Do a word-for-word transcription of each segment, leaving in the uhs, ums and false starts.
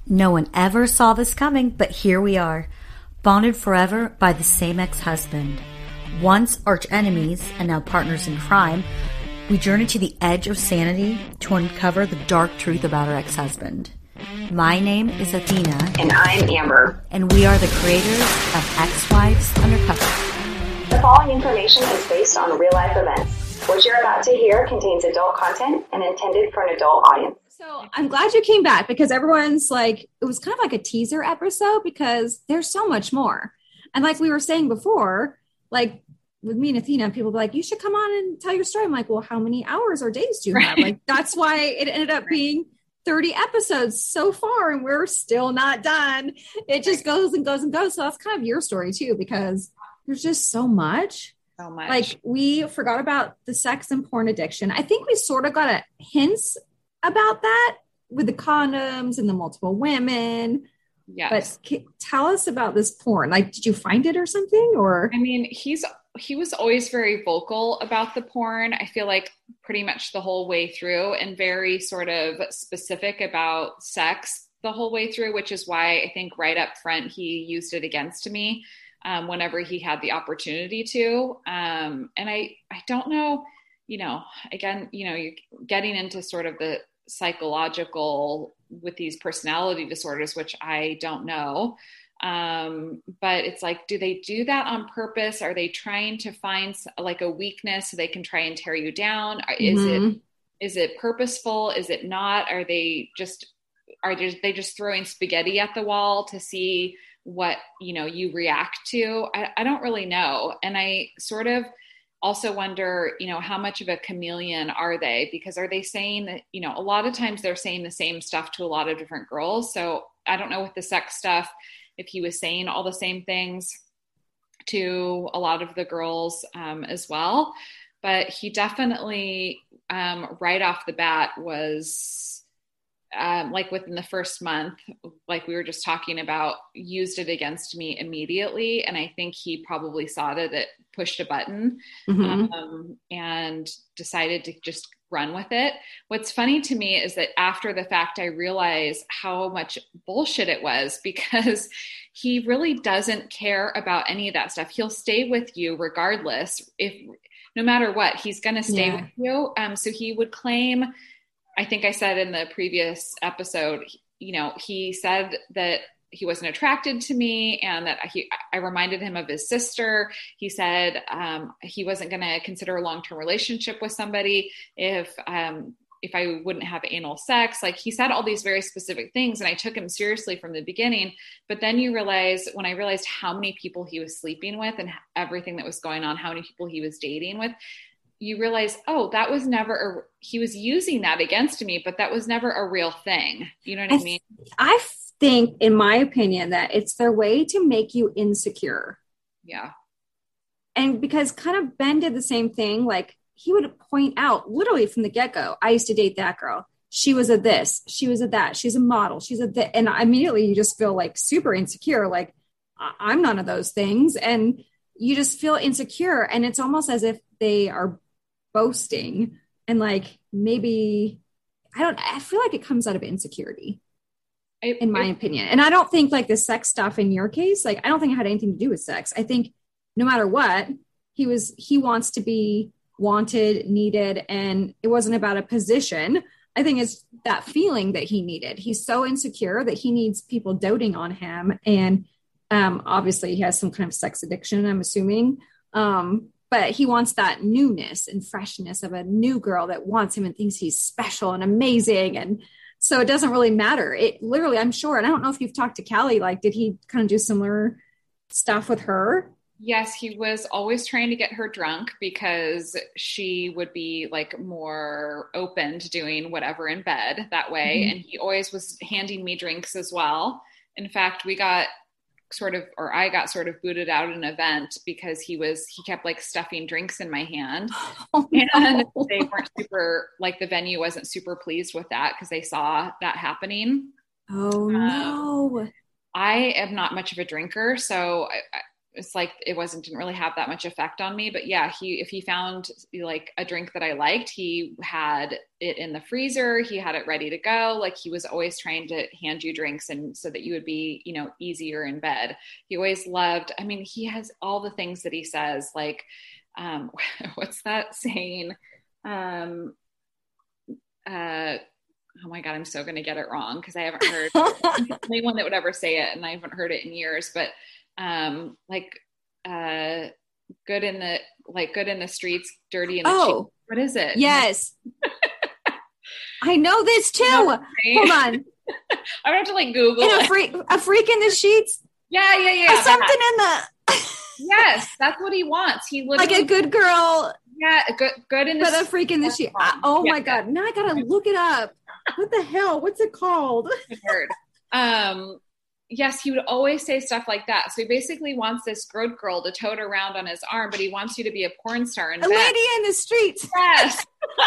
No one ever saw this coming, but here we are, bonded forever by the same ex-husband. Once arch enemies and now partners in crime, we journey to the edge of sanity to uncover the dark truth about our ex-husband. My name is Athena. And I'm Amber. And we are the creators of Ex-Wives Undercover. The following information is based on real-life events. What you're about to hear contains adult content and intended for an adult audience. So I'm glad you came back because everyone's like, it was kind of like a teaser episode because there's so much more. And like we were saying before, like with me and Athena, people be like, you should come on and tell your story. I'm like, well, how many hours or days do you have? Like, that's why it ended up being thirty episodes so far and we're still not done. It just goes and goes and goes. So that's kind of your story too, because there's just so much. So much. Like we forgot about the sex and porn addiction. I think we sort of got a hints about that with the condoms and the multiple women. Yes. But c- tell us about this porn. Like, did you find it or something? Or I mean, he's he was always very vocal about the porn. I feel like pretty much the whole way through, and very sort of specific about sex the whole way through, which is why I think right up front he used it against me um, whenever he had the opportunity to. Um, and I I don't know, you know, again, you know, you're getting into sort of the psychological with these personality disorders, which I don't know. Um, but it's like, do they do that on purpose? Are they trying to find like a weakness so they can try and tear you down? Is mm-hmm. it, is it purposeful? Is it not? Are they just, are they just throwing spaghetti at the wall to see what, you know, you react to? I, I don't really know. And I sort of also wonder, you know, how much of a chameleon are they? Because are they saying that, you know, a lot of times they're saying the same stuff to a lot of different girls. So I don't know with the sex stuff, if he was saying all the same things to a lot of the girls um, as well. But he definitely, um, right off the bat was um, like within the first month, like we were just talking about, used it against me immediately. And I think he probably saw that it pushed a button mm-hmm. um, and decided to just run with it. What's funny to me is that after the fact, I realized how much bullshit it was, because he really doesn't care about any of that stuff. He'll stay with you regardless. If no matter what, he's going to stay yeah. with you. Um, so he would claim, I think I said in the previous episode, you know, he said that he wasn't attracted to me and that he, I reminded him of his sister. He said um, he wasn't going to consider a long-term relationship with somebody if, um, if I wouldn't have anal sex. Like he said all these very specific things and I took him seriously from the beginning. But then you realize, when I realized how many people he was sleeping with and everything that was going on, how many people he was dating with, you realize, oh, that was never, a, he was using that against me, but that was never a real thing. You know what I, I mean? I think, in my opinion, that it's their way to make you insecure. Yeah. And because kind of Ben did the same thing. Like he would point out literally from the get-go, I used to date that girl. She was a this, she was a that, she's a model, she's a that. And immediately you just feel like super insecure. Like I'm none of those things. And you just feel insecure. And it's almost as if they are boasting and like, maybe, I don't, I feel like it comes out of insecurity. In my opinion. And I don't think like the sex stuff in your case, like, I don't think it had anything to do with sex. I think no matter what, he was, he wants to be wanted, needed, and it wasn't about a position. I think it's that feeling that he needed. He's so insecure that he needs people doting on him. And um, obviously he has some kind of sex addiction, I'm assuming. Um, but he wants that newness and freshness of a new girl that wants him and thinks he's special and amazing. And so it doesn't really matter. It literally, I'm sure. And I don't know if you've talked to Callie, like, did he kind of do similar stuff with her? Yes, he was always trying to get her drunk because she would be like more open to doing whatever in bed that way. Mm-hmm. And he always was handing me drinks as well. In fact, we got sort of, or I got sort of booted out at an event because he was, he kept like stuffing drinks in my hand. Oh, and no. They weren't super, like the venue wasn't super pleased with that because they saw that happening. Oh um, no. I am not much of a drinker. So I, it's like, it wasn't, didn't really have that much effect on me, but yeah, he, if he found like a drink that I liked, he had it in the freezer, he had it ready to go. Like he was always trying to hand you drinks and so that you would be, you know, easier in bed. He always loved, I mean, he has all the things that he says, like, um, what's that saying? Um, uh, oh my God, I'm so going to get it wrong. Cause I haven't heard anyone that would ever say it. And I haven't heard it in years, but um, like, uh, good in the, like good in the streets, dirty in the Oh, sheets. What is it? Yes. I know this too. Hold on. I'm gonna have to like Google In a it. freak, a freak in the sheets. Yeah, yeah, yeah. Or something in the, Yes, that's what he wants. He literally, like a good girl, yeah, good, good in the but a freak in the sheets. Oh Yeah. my God. Now I gotta look it up. What the hell? What's it called? word. Um, yes, he would always say stuff like that. So he basically wants this good girl to tote around on his arm, but he wants you to be a porn star in A bed. lady in the streets. Yes.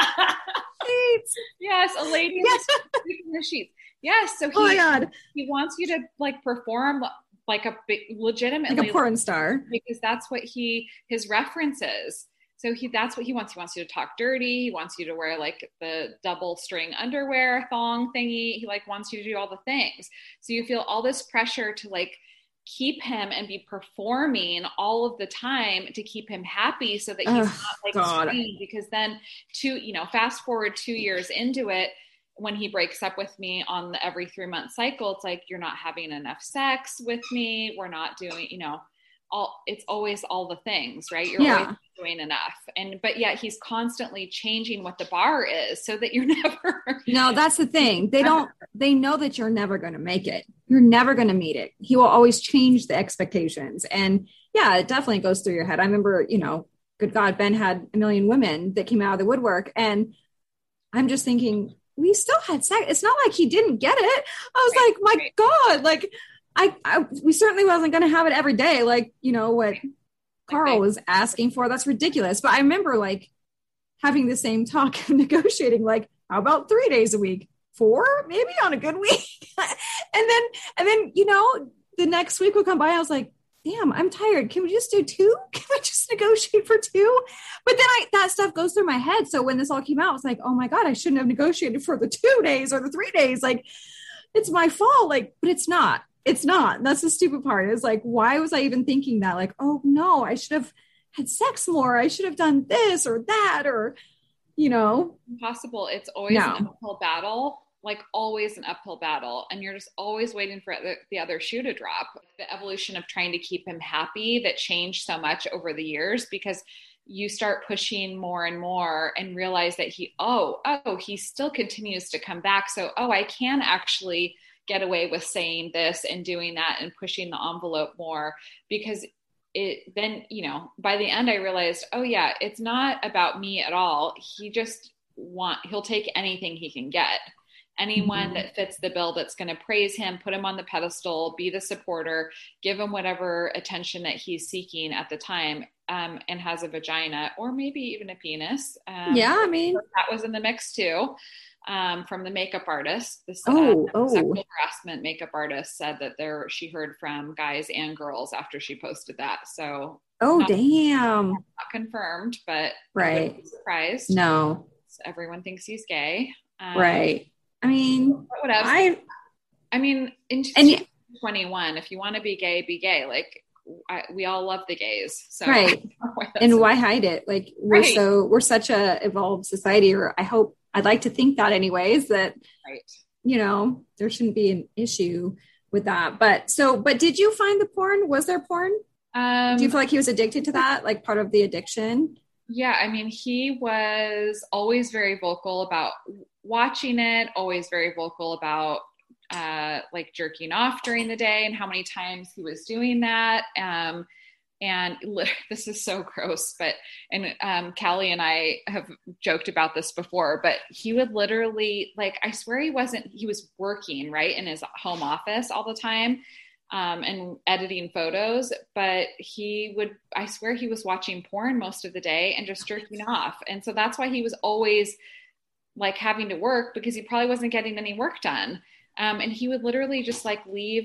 Sheets. Yes, a lady in, Yes. the, in the sheets. Yes, so he, Oh my God. he wants you to like perform like a big, legitimately Like a porn star. because that's what he, his references. So he, that's what he wants. He wants you to talk dirty. He wants you to wear like the double string underwear thong thingy. He like wants you to do all the things. So you feel all this pressure to like keep him and be performing all of the time to keep him happy so that he's Oh, not like God. strained. Because then two, you know, fast forward two years into it, when he breaks up with me on the every three month cycle, it's like, you're not having enough sex with me. We're not doing, you know, all, it's always all the things, right? You're Yeah. always doing enough. And, but yet he's constantly changing what the bar is so that you're never. No, that's the thing. They don't, they know that you're never going to make it. You're never going to meet it. He will always change the expectations. And yeah, it definitely goes through your head. I remember, you know, good God, Ben had a million women that came out of the woodwork. And I'm just thinking, we still had sex. It's not like he didn't get it. I was Right, like, my right. God, like I, I, we certainly wasn't going to have it every day. Like, you know, what Carl Okay. was asking for, that's ridiculous. But I remember like having the same talk of negotiating, like, how about three days a week? Four, maybe on a good week. and then, and then, you know, the next week would come by. I was like, damn, I'm tired. Can we just do two? Can we just negotiate for two? But then I, that stuff goes through my head. So when this all came out, I was like, oh my God, I shouldn't have negotiated for the two days or the three days. Like, it's my fault. Like, but it's not, it's not. That's the stupid part. It's like, why was I even thinking that? Like, oh no, I should have had sex more. I should have done this or that, or, you know, Impossible. It's always No. an uphill battle, like always an uphill battle. And you're just always waiting for the, the other shoe to drop. The evolution of trying to keep him happy that changed so much over the years because you start pushing more and more and realize that he, oh, oh, he still continues to come back. So, oh, I can actually get away with saying this and doing that and pushing the envelope more because it then, you know, by the end I realized, oh yeah, it's not about me at all. He just want, he'll take anything he can get. Anyone Mhm. that fits the bill that's going to praise him, put him on the pedestal, be the supporter, give him whatever attention that he's seeking at the time, um, and has a vagina or maybe even a penis. Um, yeah, I mean, that was in the mix too. Um, from the makeup artist, this Oh, uh, oh. sexual harassment makeup artist said that there she heard from guys and girls after she posted that. So oh, not, damn. not confirmed, but I Right. wouldn't be surprised. No, Everyone thinks he's gay. Um, right. I mean, but whatever. I, I mean, in And y- twenty twenty-one, if you want to be gay, be gay. Like I, we all love the gays. So Right. I don't know why that's and a- why hide it? Like we're Right. so, we're such a evolved society, or I hope, I'd like to think that anyways, that, right. you know, there shouldn't be an issue with that. But so, but did you find the porn? Was there porn? Um, Do you feel like he was addicted to that? Like part of the addiction? Yeah, I mean, he was always very vocal about watching it, always very vocal about uh, like jerking off during the day and how many times he was doing that. Um, and li- this is so gross, but, and um, Callie and I have joked about this before, but he would literally, like, I swear he wasn't, he was working, right, in his home office all the time. Um, and editing photos, but he would, I swear he was watching porn most of the day and just jerking off. And so that's why he was always like having to work because he probably wasn't getting any work done. Um, and he would literally just like leave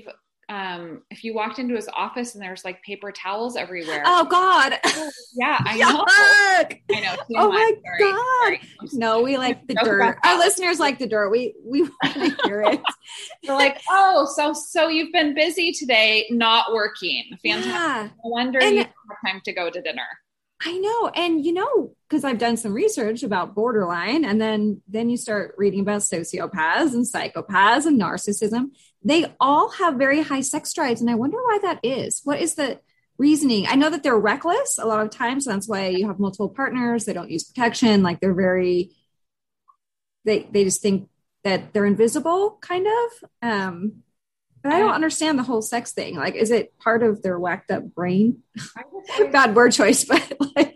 um, if you walked into his office and there's like paper towels everywhere. Oh God. Yeah, I know. Yuck. I know. Too Oh much. my Sorry. God. Sorry. No, we like the Joke dirt. about Our that. listeners like the dirt. We, we want to hear it. They're like, oh, so, so you've been busy today, not working. Fantastic. Yeah. No wonder And- you have time to go to dinner. I know. And you know, because I've done some research about borderline, and then then you start reading about sociopaths and psychopaths and narcissism. They all have very high sex drives. And I wonder why that is. What is the reasoning? I know that they're reckless a lot of times. So that's why you have multiple partners. They don't use protection. Like they're very, they they just think that they're invisible, kind of. Um, but I don't understand the whole sex thing. Like, is it part of their whacked up brain? Bad word choice, but like,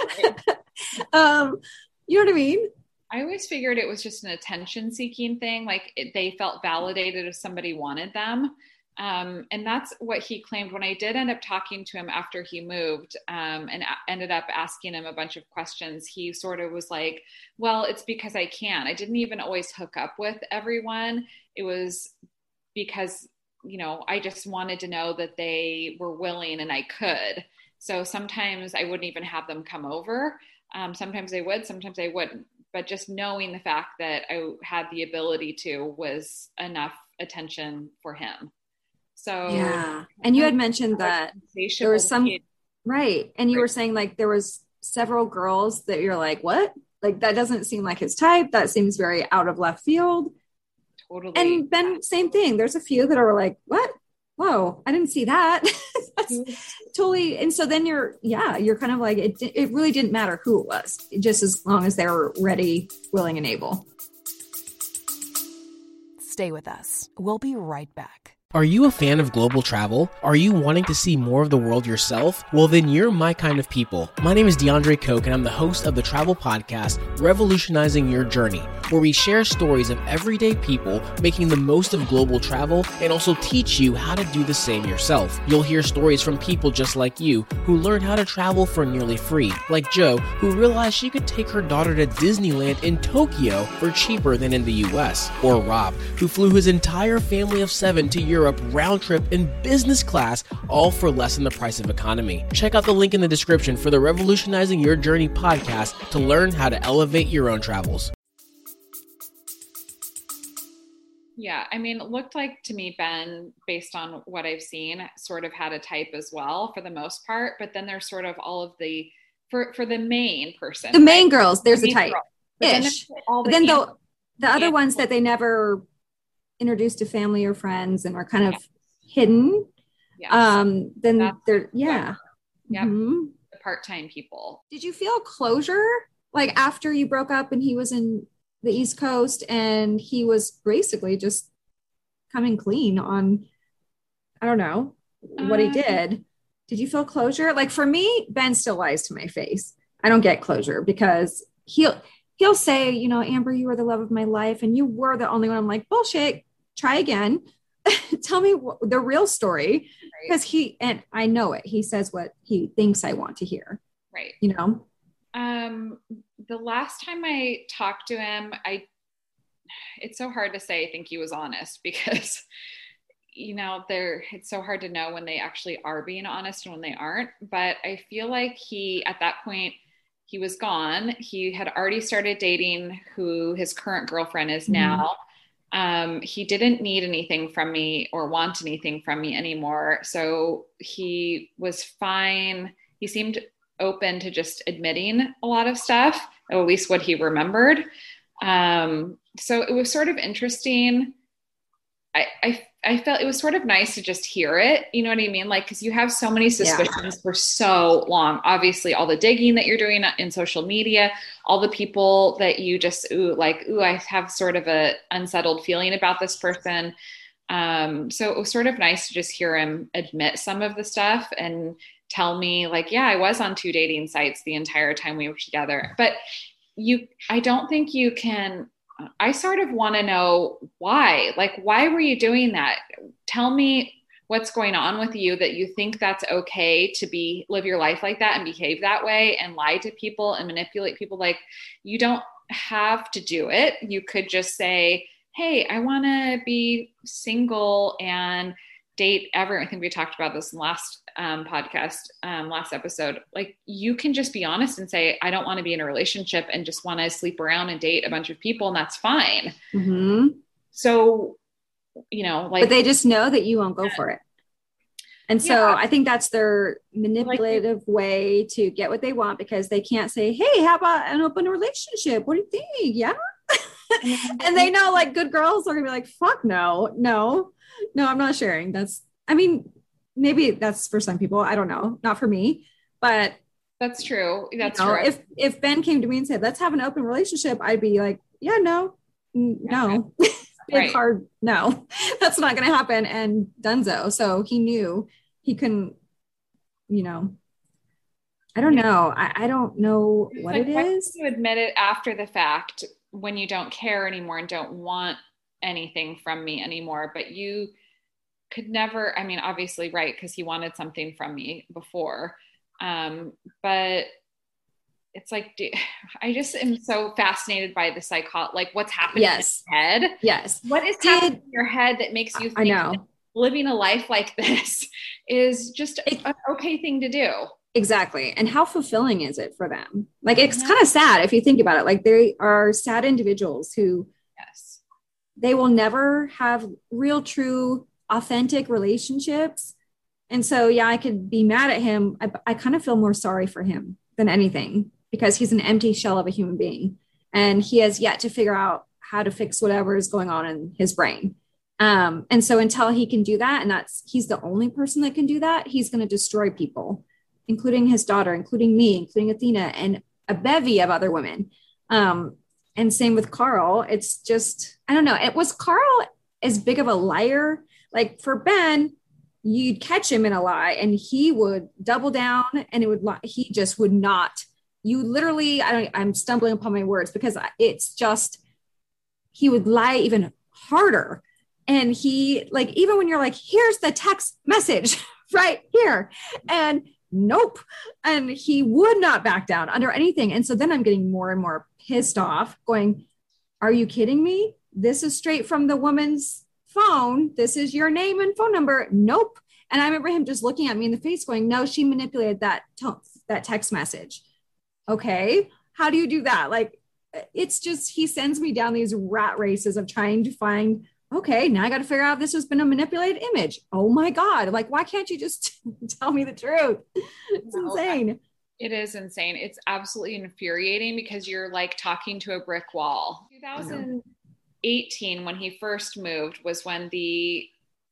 um, you know what I mean? I always figured it was just an attention seeking thing. Like it, they felt validated if somebody wanted them. Um, and that's what he claimed. When I did end up talking to him after he moved, um, and a- ended up asking him a bunch of questions, he sort of was like, well, it's because I can. I didn't even always hook up with everyone. It was because, you know, I just wanted to know that they were willing and I could. So sometimes I wouldn't even have them come over. Um, sometimes they would, sometimes they wouldn't. But just knowing the fact that I had the ability to was enough attention for him. So yeah. And you had mentioned that there was some, right. And you Right. were saying like there was several girls that you're like, what? Like that doesn't seem like his type. That seems very out of left field. Totally. And then same thing. There's a few that are like, what? Whoa, I didn't see that. That's totally. And so then you're, yeah, you're kind of like, it, it really didn't matter who it was, just as long as they were ready, willing, and able. Stay with us. We'll be right back. Are you a fan of global travel? Are you wanting to see more of the world yourself? Well, then you're my kind of people. My name is DeAndre Koch, and I'm the host of the travel podcast, Revolutionizing Your Journey, where we share stories of everyday people making the most of global travel and also teach you how to do the same yourself. You'll hear stories from people just like you who learned how to travel for nearly free, like Jo, who realized she could take her daughter to Disneyland in Tokyo for cheaper than in the U S, or Rob, who flew his entire family of seven to Europe round trip in business class, all for less than the price of economy. Check out the link in the description for the Revolutionizing Your Journey podcast to learn how to elevate your own travels. Yeah, I mean, it looked like to me, Ben, based on what I've seen, sort of had a type as well for the most part, but then there's sort of all of the, for, for the main person. The main right? girls, there's The a main type. girl. But then Ish. there's all But then the the, the other and- ones that they never introduced to family or friends and are kind of hidden, yes, um, then That's- they're, yeah. Yep. Mhm. the part-time people. Did you feel closure like after you broke up and he was in the East Coast and he was basically just coming clean on, I don't know, what he Um, did? Did you feel closure? Like for me, Ben still lies to my face. I don't get closure because he'll he'll say, you know, Amber, you were the love of my life and you were the only one. I'm like, bullshit. Try again. Tell me wh- the real story, because he, and I know it, he says what he thinks I want to hear, Right. you know? Um, the last time I talked to him, I, it's so hard to say I think he was honest because, you know, they're, it's so hard to know when they actually are being honest and when they aren't. But I feel like he, at that point, he was gone. He had already started dating who his current girlfriend is now. Um, he didn't need anything from me or want anything from me anymore. So he was fine. He seemed open to just admitting a lot of stuff, or at least what he remembered. Um, so it was sort of interesting. I, I, I felt it was sort of nice to just hear it. You know what I mean? Like, cause you have so many suspicions yeah. for so long, obviously all the digging that you're doing in social media, all the people that you just, ooh, like, ooh, I have sort of a unsettled feeling about this person. Um, so it was sort of nice to just hear him admit some of the stuff and tell me like, yeah, I was on two dating sites the entire time we were together, but you, I don't think you can, I sort of want to know why, like, why were you doing that? Tell me what's going on with you that you think that's okay to be, live your life like that and behave that way and lie to people and manipulate people. Like, you don't have to do it. You could just say, hey, I want to be single and date ever. I think we talked about this in last um, podcast, um, last episode. Like you can just be honest and say, I don't want to be in a relationship and just want to sleep around and date a bunch of people. And that's fine. Mm-hmm. So, you know, like, but they just know that you won't go for it. And so yeah. I think that's their manipulative like, way to get what they want, because they can't say, hey, how about an open relationship? What do you think? Yeah. And they know like good girls are gonna be like, fuck no, no, no, I'm not sharing. That's, I mean, maybe that's for some people. I don't know. Not for me, but that's true. That's you know, true. If, if Ben came to me and said, let's have an open relationship, I'd be like, yeah, no, no, big right. hard. No, that's not going to happen. And Dunzo. So he knew he couldn't, you know, I don't know. I, I don't know what like, it why is. You admit it after the fact when you don't care anymore and don't want anything from me anymore, but you could never, I mean, obviously, right. Cause he wanted something from me before. Um, but it's like, I just am so fascinated by the psycho, like what's happening yes. in your head. Yes. What is Did, happening in your head that makes you think I know. that living a life like this is just it, an okay thing to do? Exactly. And how fulfilling is it for them? Like, it's kind of sad if you think about it. Like, they are sad individuals who, yes, they will never have real, true, authentic relationships. And so, yeah, I could be mad at him. I, I kind of feel more sorry for him than anything, because he's an empty shell of a human being. And he has yet to figure out how to fix whatever is going on in his brain. Um, and so until he can do that, and that's, he's the only person that can do that, he's going to destroy people, including his daughter, including me, including Athena, and a bevy of other women. Um, and same with Carl. It's just, I don't know. It was Carl as big of a liar? Like for Ben, you'd catch him in a lie and he would double down, and it would, he just would not, you literally, I don't, I'm stumbling upon my words because it's just, he would lie even harder. And he, like, even when you're like, here's the text message right here, and nope. And he would not back down under anything. And so then I'm getting more and more pissed off going, are you kidding me? This is straight from the woman's phone. This is your name and phone number. Nope. And I remember him just looking at me in the face going, no, she manipulated that tone, that text message. Okay. How do you do that? Like, it's just, he sends me down these rat races of trying to find, okay, now I got to figure out if this has been a manipulated image. Oh my God. Like, why can't you just tell me the truth? It's no, insane. It is insane. It's absolutely infuriating because you're like talking to a brick wall. twenty eighteen, when he first moved, was when the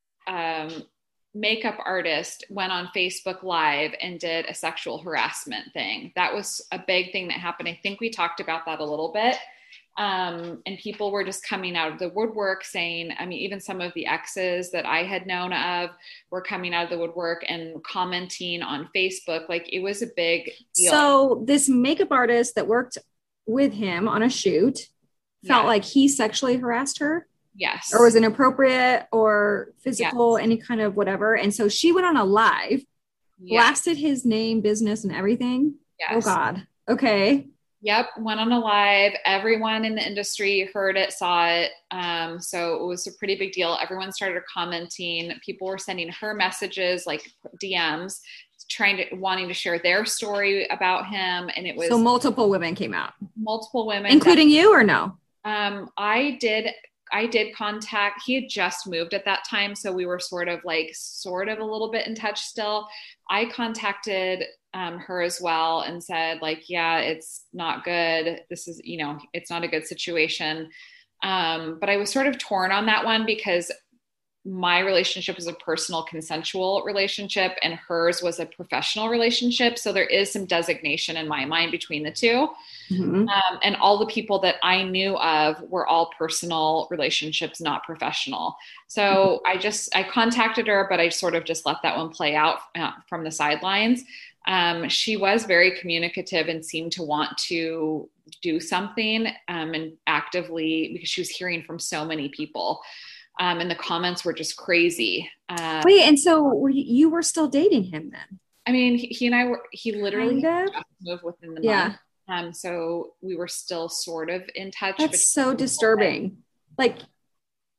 um, makeup artist went on Facebook Live and did a sexual harassment thing. That was a big thing that happened. I think we talked about that a little bit. Um, and people were just coming out of the woodwork saying, I mean, even some of the exes that I had known of were coming out of the woodwork and commenting on Facebook. Like, it was a big deal. So this makeup artist that worked with him on a shoot felt yeah. like he sexually harassed her. Yes. Or was inappropriate or physical, yes. any kind of whatever. And so she went on a live, yes. blasted his name, business, and everything. Yes. Oh God. Okay. Yep. Went on a live. Everyone in the industry heard it, saw it. Um, so it was a pretty big deal. Everyone started commenting. People were sending her messages, like D Ms, trying to, wanting to share their story about him. And it was. So multiple women came out. Multiple women. Including that, you or no? Um, I did. I did contact, he had just moved at that time. So we were sort of like, sort of a little bit in touch still. I contacted um, her as well and said like, yeah, it's not good. This is, you know, it's not a good situation. Um, but I was sort of torn on that one because my relationship was a personal consensual relationship and hers was a professional relationship. So there is some designation in my mind between the two. Mm-hmm. Um, and all the people that I knew of were all personal relationships, not professional. So I just, I contacted her, but I sort of just let that one play out uh, from the sidelines. Um, she was very communicative and seemed to want to do something um, and actively, because she was hearing from so many people. Um, and the comments were just crazy. Um, Wait, and so were you, you were still dating him then? I mean, he, he and I were, he literally kind of? just moved within the yeah. month. Um, so we were still sort of in touch. That's so disturbing. Like,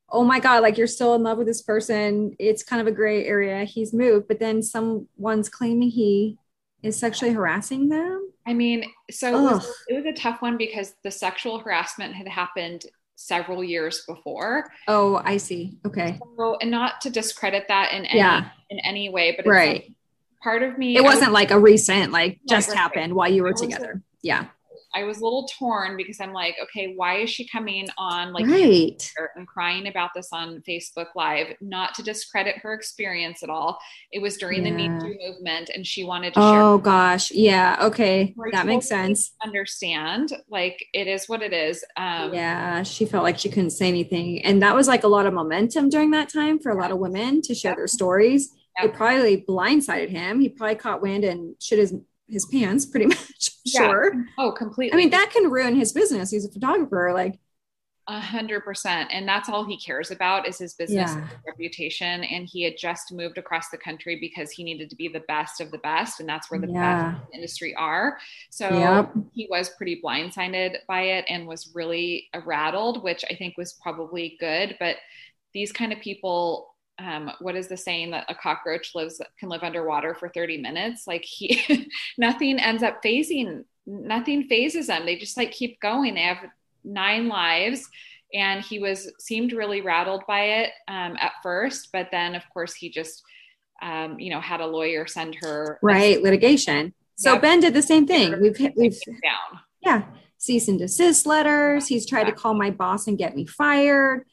oh my God, like you're still in love with this person. It's kind of a gray area. He's moved, but then someone's claiming he is sexually harassing them. I mean, so it was, it was a tough one because the sexual harassment had happened several years before. Oh, I see. Okay. So, and not to discredit that in any, yeah. in any way, but it's right. like part of me, it wasn't was, like a recent, like just right, happened right. while you were together. Yeah. I was a little torn because I'm like, okay, why is she coming on like right. and crying about this on Facebook Live? Not to discredit her experience at all. It was during yeah. the Me Too movement, and she wanted to oh, share. Oh gosh, yeah, okay, I that totally makes sense. Understand, like it is what it is. Um, yeah, she felt like she couldn't say anything, and that was like a lot of momentum during that time for a lot of women to share yep. their stories. Yep. It probably blindsided him. He probably caught wind and shit his his pants pretty much. Sure. Yeah. Oh, completely. I mean, that can ruin his business. He's a photographer. Like a hundred percent. And that's all he cares about is his business yeah. and his reputation. And he had just moved across the country because he needed to be the best of the best. And that's where the yeah. best in the industry are. So yep. he was pretty blindsided by it and was really rattled, which I think was probably good. But these kind of people, um, what is the saying that a cockroach lives, can live underwater for thirty minutes? Like he, nothing ends up phasing, nothing phases them. They just like keep going. They have nine lives, and he was, seemed really rattled by it, um, at first, but then of course he just, um, you know, had a lawyer send her right. litigation. So yep. Ben did the same thing. We've, we've down. Yeah. Cease and desist letters. He's tried exactly. to call my boss and get me fired.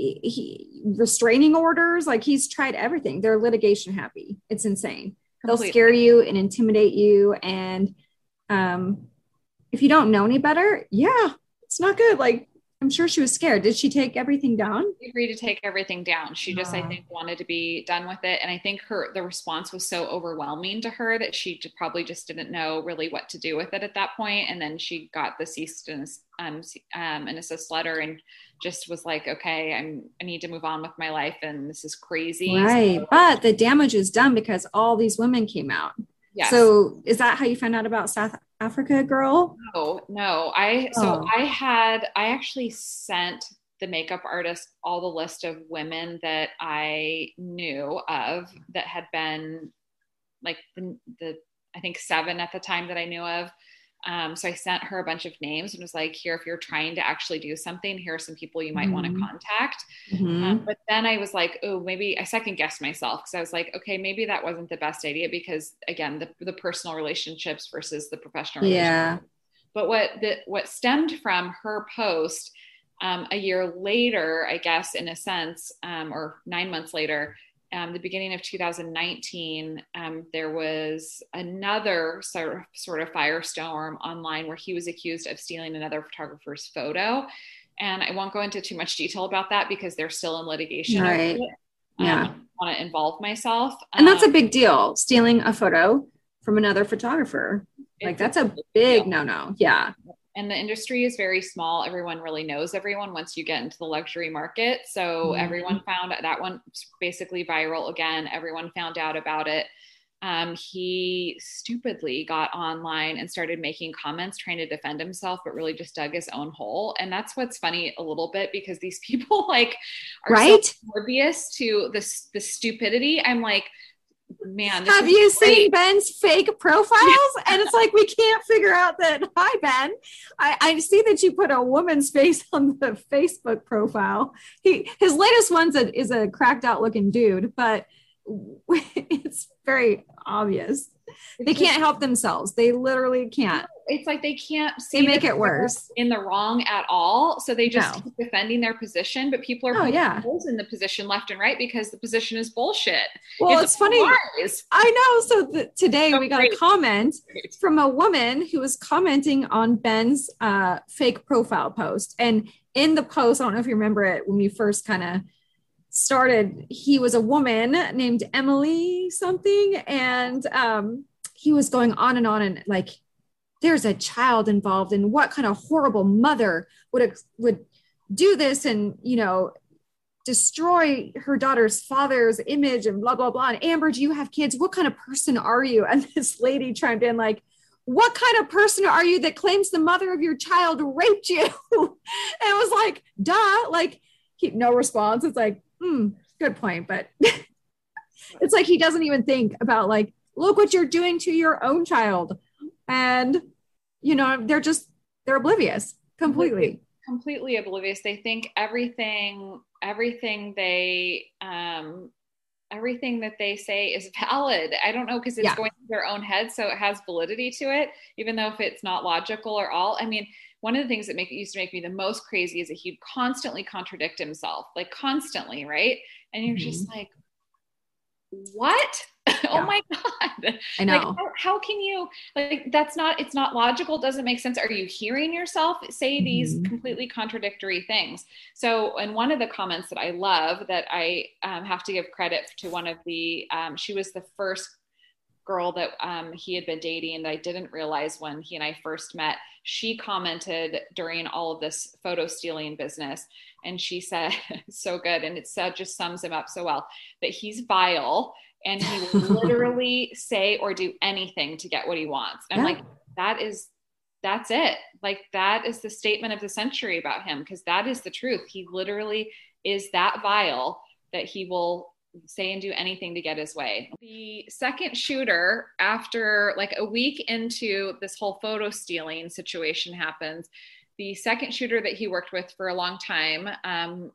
He, restraining orders, like he's tried everything. They're litigation happy. It's insane. Completely. They'll scare you and intimidate you. And um, if you don't know any better, yeah, it's not good. Like, I'm sure she was scared. Did she take everything down? She agreed to take everything down. She just, uh, I think, wanted to be done with it. And I think her, the response was so overwhelming to her that she probably just didn't know really what to do with it at that point. And then she got the cease and um, um, an assist letter and just was like, okay, I'm, I need to move on with my life. And this is crazy. Right. So, but the damage is done because all these women came out. Yes. So is that how you found out about South Africa girl? No, no. I, so oh. I had, I actually sent the makeup artist all the list of women that I knew of that had been like the, the I think seven at the time that I knew of. Um, so I sent her a bunch of names and was like, here, if you're trying to actually do something, here are some people you might mm-hmm. want to contact. Mm-hmm. Um, but then I was like, oh, maybe I second guessed myself. Cause I was like, okay, maybe that wasn't the best idea because again, the, the personal relationships versus the professional yeah. relationships. But what the, what stemmed from her post um, a year later, I guess, in a sense, um, or nine months later, Um, the beginning of two thousand nineteen, um, there was another sort of, sort of firestorm online where he was accused of stealing another photographer's photo. And I won't go into too much detail about that because they're still in litigation. Right. Um, yeah. I don't want to involve myself. And that's um, a big deal. Stealing a photo from another photographer. Like that's a big no-no. Yeah. And the industry is very small. Everyone really knows everyone once you get into the luxury market. So mm-hmm. everyone found that one basically viral again. Everyone found out about it. Um, he stupidly got online and started making comments trying to defend himself, but really just dug his own hole. And that's what's funny a little bit because these people like are right? so oblivious to this, the stupidity. I'm like, man, have you great. seen Ben's fake profiles? And it's like, we can't figure out that. Hi, Ben. I, I see that you put a woman's face on the Facebook profile. He, his latest one's a, is a cracked out looking dude, but it's very obvious. They can't help themselves. They literally can't. It's like they can't see they make it worse in the wrong at all. So they just no. keep defending their position, but people are oh, yeah. holes in the position left and right because the position is bullshit. Well, it's, it's funny. Lies. I know. So the, today so we got great. a comment from a woman who was commenting on Ben's uh, fake profile post. And in the post, I don't know if you remember it when we first kind of started, he was a woman named Emily something. And um, he was going on and on and like, there's a child involved and what kind of horrible mother would, would do this and, you know, destroy her daughter's father's image and blah, blah, blah. And Amber, do you have kids? What kind of person are you? And this lady chimed in like, what kind of person are you that claims the mother of your child raped you? And it was like, duh, like he, no response. It's like, hmm, good point. But it's like, he doesn't even think about like, look what you're doing to your own child. And, you know, they're just, they're oblivious completely. Completely oblivious. They think everything, everything they, um, everything that they say is valid. I don't know, because it's yeah. going through their own head, so it has validity to it, even though if it's not logical or all. I mean, one of the things that make used to make me the most crazy is that he'd constantly contradict himself, like constantly, right? And you're mm-hmm. just like, what? Yeah. Oh my God. I know. Like, how, how can you, like, that's not, it's not logical. It doesn't make sense. Are you hearing yourself say mm-hmm. these completely contradictory things? So, and one of the comments that I love that I um, have to give credit to one of the, um, she was the first girl that um, he had been dating that I didn't realize when he and I first met. She commented during all of this photo stealing business, and she said, so good. And it said, just sums him up so well, that he's vile and he will literally say or do anything to get what he wants. And I'm yeah. like, that is, that's it. Like, that is the statement of the century about him, because that is the truth. He literally is that vile that he will say and do anything to get his way. The second shooter, after like a week into this whole photo stealing situation happens, the second shooter that he worked with for a long time um,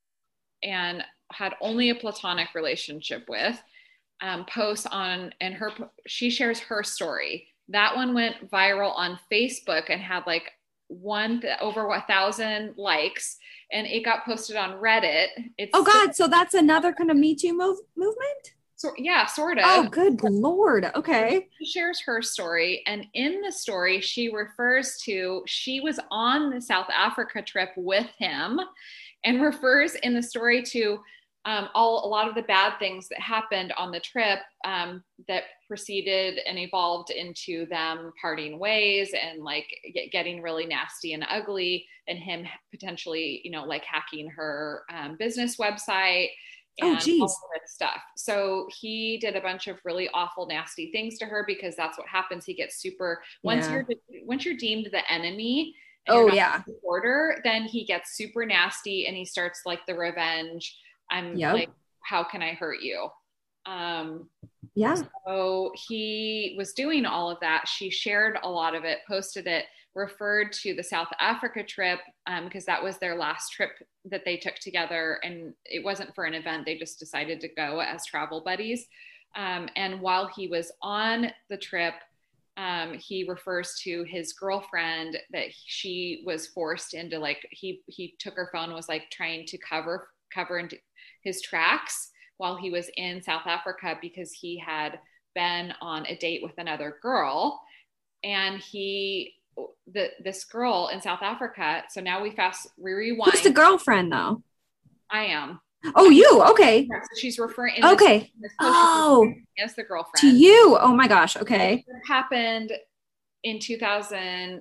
and had only a platonic relationship with, um, posts on, and her, she shares her story. That one went viral on Facebook and had like one over a thousand likes, and it got posted on Reddit. It's oh God. So that's another kind of Me Too move, movement. So yeah, sort of. Oh, good Lord. Okay. She shares her story. And in the story, she refers to, she was on the South Africa trip with him, and refers in the story to um, all, a lot of the bad things that happened on the trip um, that proceeded and evolved into them parting ways and like get, getting really nasty and ugly, and him potentially, you know, like hacking her um, business website and oh, geez. all of that stuff. So he did a bunch of really awful, nasty things to her, because that's what happens. He gets super, once yeah. you're, once you're deemed the enemy, and oh you're not yeah, a supporter, then he gets super nasty and he starts like the revenge. I'm yep. like, how can I hurt you? Um, yeah. So he was doing all of that. She shared a lot of it, posted it, referred to the South Africa trip um, because that was their last trip that they took together. And it wasn't for an event. They just decided to go as travel buddies. Um, and while he was on the trip, um, he refers to his girlfriend that she was forced into, like, he, he took her phone and was like trying to cover, cover into his tracks while he was in South Africa, because he had been on a date with another girl, and he, the, this girl in South Africa. So now we fast, we rewind. Who's the girlfriend though? I am. Oh, you, okay. So she's referring. Okay. This, this oh, yes, the girlfriend. To you. Oh my gosh. Okay. It happened in two thousand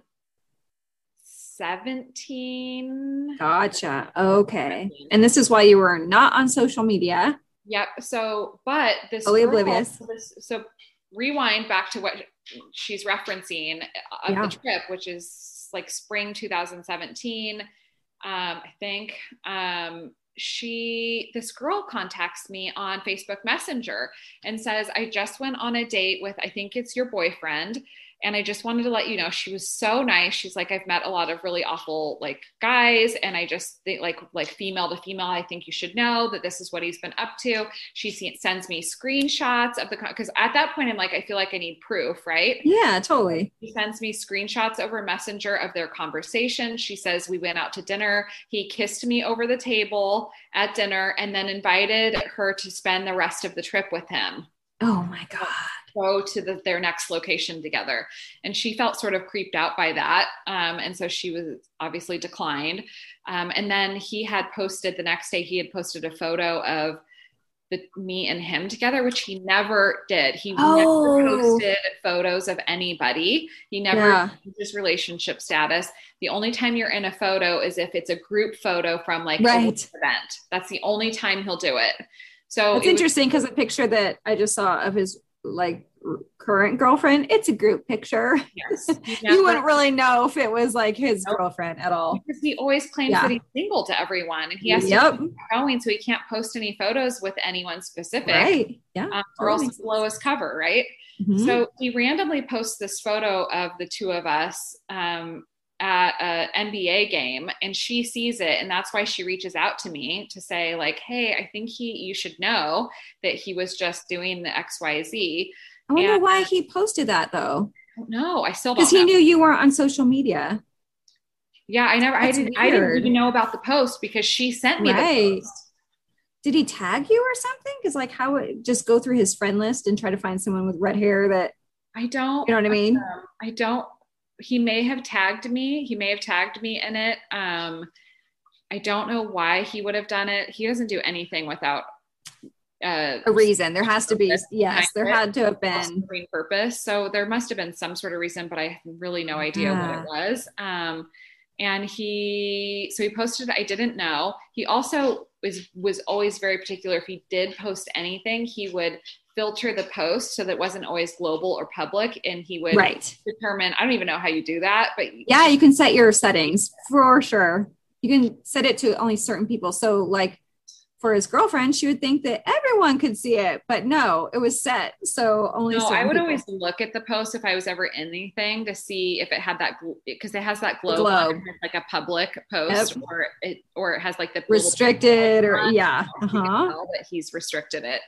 seventeen. Gotcha. Okay. And this is why you were not on social media. Yep. So, but this totally girl, oblivious. This, so rewind back to what she's referencing of yeah. the trip, which is like spring two thousand seventeen. Um, I think, um, she, this girl contacts me on Facebook Messenger and says, I just went on a date with, I think it's your boyfriend. And I just wanted to let you know, she was so nice. She's like, I've met a lot of really awful like guys. And I just think like, like female to female, I think you should know that this is what he's been up to. She sends me screenshots of the, cause at that point I'm like, I feel like I need proof, right? Yeah, totally. She sends me screenshots over Messenger of their conversation. She says, we went out to dinner. He kissed me over the table at dinner and then invited her to spend the rest of the trip with him. Oh my God. Go to the, their next location together. And she felt sort of creeped out by that. Um, and so she was obviously declined. Um, and then he had posted the next day, he had posted a photo of the, me and him together, which he never did. He oh. never posted photos of anybody. He never yeah. his relationship status. The only time you're in a photo is if it's a group photo from like right. a event. That's the only time he'll do it. So it's it interesting because the picture that I just saw of his like current girlfriend, it's a group picture. Yes. You wouldn't really know if it was like his Nope. girlfriend at all. Because he always claims Yeah. that he's single to everyone, and he has Yep. to keep going, so he can't post any photos with anyone specific, Right. Yeah. um, or else Totally. it's the lowest cover, right? Mhm. So he randomly posts this photo of the two of us um, at an N B A game, and she sees it, and that's why she reaches out to me to say, like, hey, I think he, you should know that he was just doing the X Y Z. I wonder and- why he posted that though. I don't know. I still don't Because he know. knew you weren't on social media. Yeah, I never. I That's didn't. I didn't weird. even know about the post because she sent me Right. the post. Did he tag you or something? Because like how would just go through his friend list and try to find someone with red hair that I don't. you know what I mean? Um, I don't. He may have tagged me. He may have tagged me in it. Um, I don't know why he would have done it. He doesn't do anything without uh, A reason. There has to be. purpose Yes, there behind had to have it, been. green purpose. So there must have been some sort of reason, but I have really no idea Yeah. what it was. Um, and he, so he posted, I didn't know. He also was, was always very particular. If he did post anything, he would filter the post so that it wasn't always global or public. And he would Right. determine, I don't even know how you do that, but Yeah, you can set your settings for sure. You can set it to only certain people. So like for his girlfriend, she would think that everyone could see it, but no, it was set. So only no, certain I would people. always look at the post if I was ever in anything to see if it had that, because it has that globe, globe. on it, it's like a public post, Yep. or it, or it has like the little restricted or icon. yeah. You can Uh-huh. tell that he's restricted it.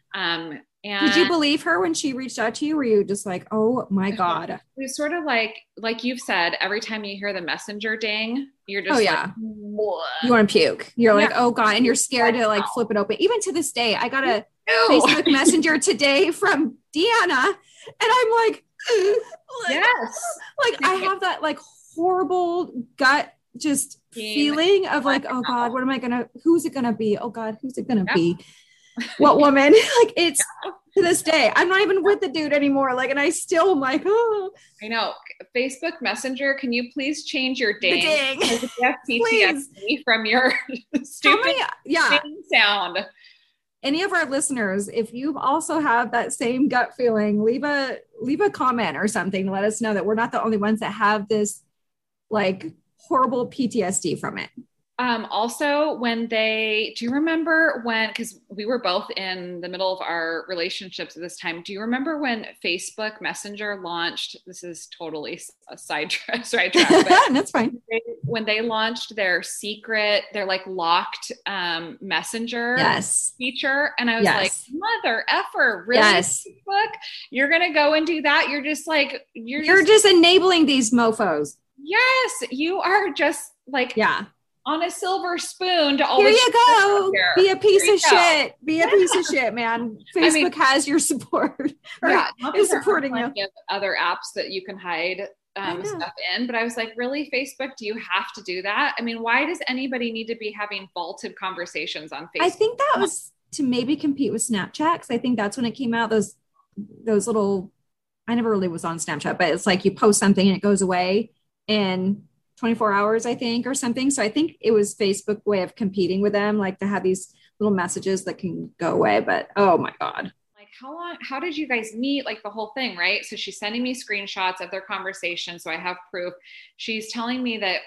Um, and Did you believe her when she reached out to you? Were you just like, oh my God? it was sort of like, like you've said, every time you hear the messenger ding, you're just Oh, yeah. like, what? You want to puke. You're like, Yeah. oh God. And you're scared to like flip it open. Even to this day, I got a Ew. Facebook Messenger today from Deanna. And I'm like, like, Yes. like I have that like horrible gut just Being feeling of like, like, oh God, what am I gonna, who's it gonna be? Oh God, who's it gonna Yeah. be? What woman? Like it's to this day, I'm not even with the dude anymore. Like, and I still am like, oh, I know. Facebook Messenger, can you please change your the ding? ding. Because if you have P T S D from your How stupid many, yeah. ding sound. Any of our listeners, if you also have that same gut feeling, leave a leave a comment or something to let us know that we're not the only ones that have this like horrible P T S D from it. Um, also, when they, do you remember when, because we were both in the middle of our relationships at this time, do you remember when Facebook Messenger launched? This is totally a sidetrack, sidetrack, but That's fine. they, when they launched their secret, their like locked um, messenger Yes. feature, and I was Yes. like, mother effer, really? Yes. Facebook? You're gonna go and do that? You're just like, you're, You're just, just enabling these mofos. yes, you are just like Yeah. on a silver spoon to all Here the you shit go. out there. Be a piece Here of you go. shit. Be a piece of shit, man. Facebook I mean- has your support. Or Yeah, not that is there aren't supporting you. plenty of other apps that you can hide I um, know. stuff in, but I was like, really, Facebook? Do you have to do that? I mean, why does anybody need to be having vaulted conversations on Facebook? I think that was to maybe compete with Snapchat because I think that's when it came out. Those those little. I never really was on Snapchat, but it's like you post something and it goes away in twenty-four hours, I think, or something. So I think it was Facebook way of competing with them, like to have these little messages that can go away. But oh my God. Like, how long, how did you guys meet? Like the whole thing, right? So she's sending me screenshots of their conversation. So I have proof. She's telling me that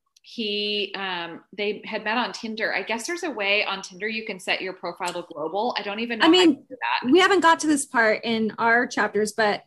he, um, they had met on Tinder. I guess there's a way on Tinder you can set your profile to global. I don't even know I how mean, to do that. we haven't got to this part in our chapters, but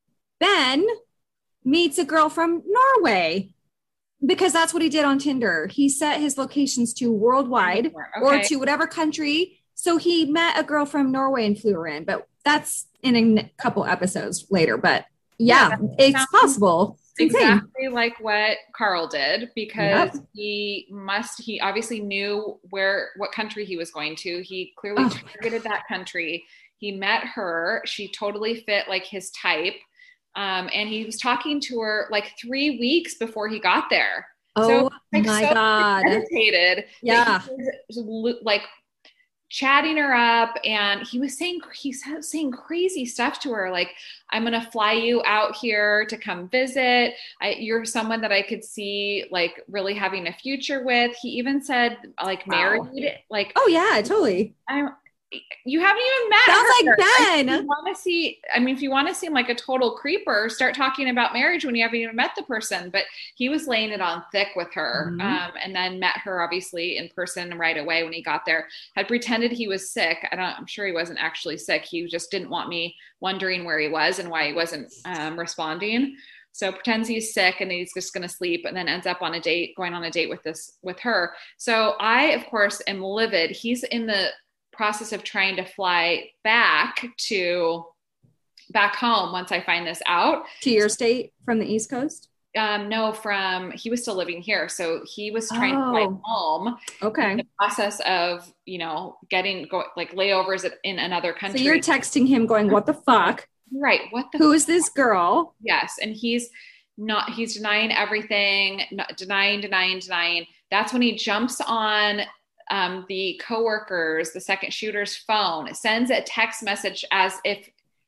Ben meets a girl from Norway because that's what he did on Tinder. He set his locations to worldwide or Okay. to whatever country. So he met a girl from Norway and flew her in, but that's in a n- couple episodes later. But yeah, Yeah, it's sounds possible. It's insane. Exactly like what Carl did, because Yep. he must, he obviously knew where, what country he was going to. He clearly Oh, targeted that country. He met her. She totally fit like his type. Um, and he was talking to her like three weeks before he got there. Oh like, my so God. Meditated. Yeah. That he was, like chatting her up, and he was saying, he's saying crazy stuff to her. Like, I'm going to fly you out here to come visit. I, you're someone that I could see like really having a future with. He even said like Wow. married, like, Oh yeah, totally. I'm, you haven't even met Sounds her. like Ben. If you want to see, I mean, if you want to seem like a total creeper, start talking about marriage when you haven't even met the person. But he was laying it on thick with her, Mhm. um, and then met her obviously in person right away when he got there. Had pretended he was sick. I don't, I'm sure he wasn't actually sick. He just didn't want me wondering where he was and why he wasn't um, responding. So pretends he's sick and he's just going to sleep, and then ends up on a date, going on a date with this, with her. So I, of course, am livid. He's in the process of trying to fly back to back home once I find this out. To your state from the East Coast? Um, no, from, he was still living here. So he was trying Oh. to fly home. Okay. In the process of, you know, getting go, like layovers in another country. So you're texting him going, what the fuck? Right. What the Who is this girl? Yes. And he's not, he's denying everything, not, denying, denying, denying. That's when he jumps on um, the coworkers, the second shooter's phone, sends a text message as if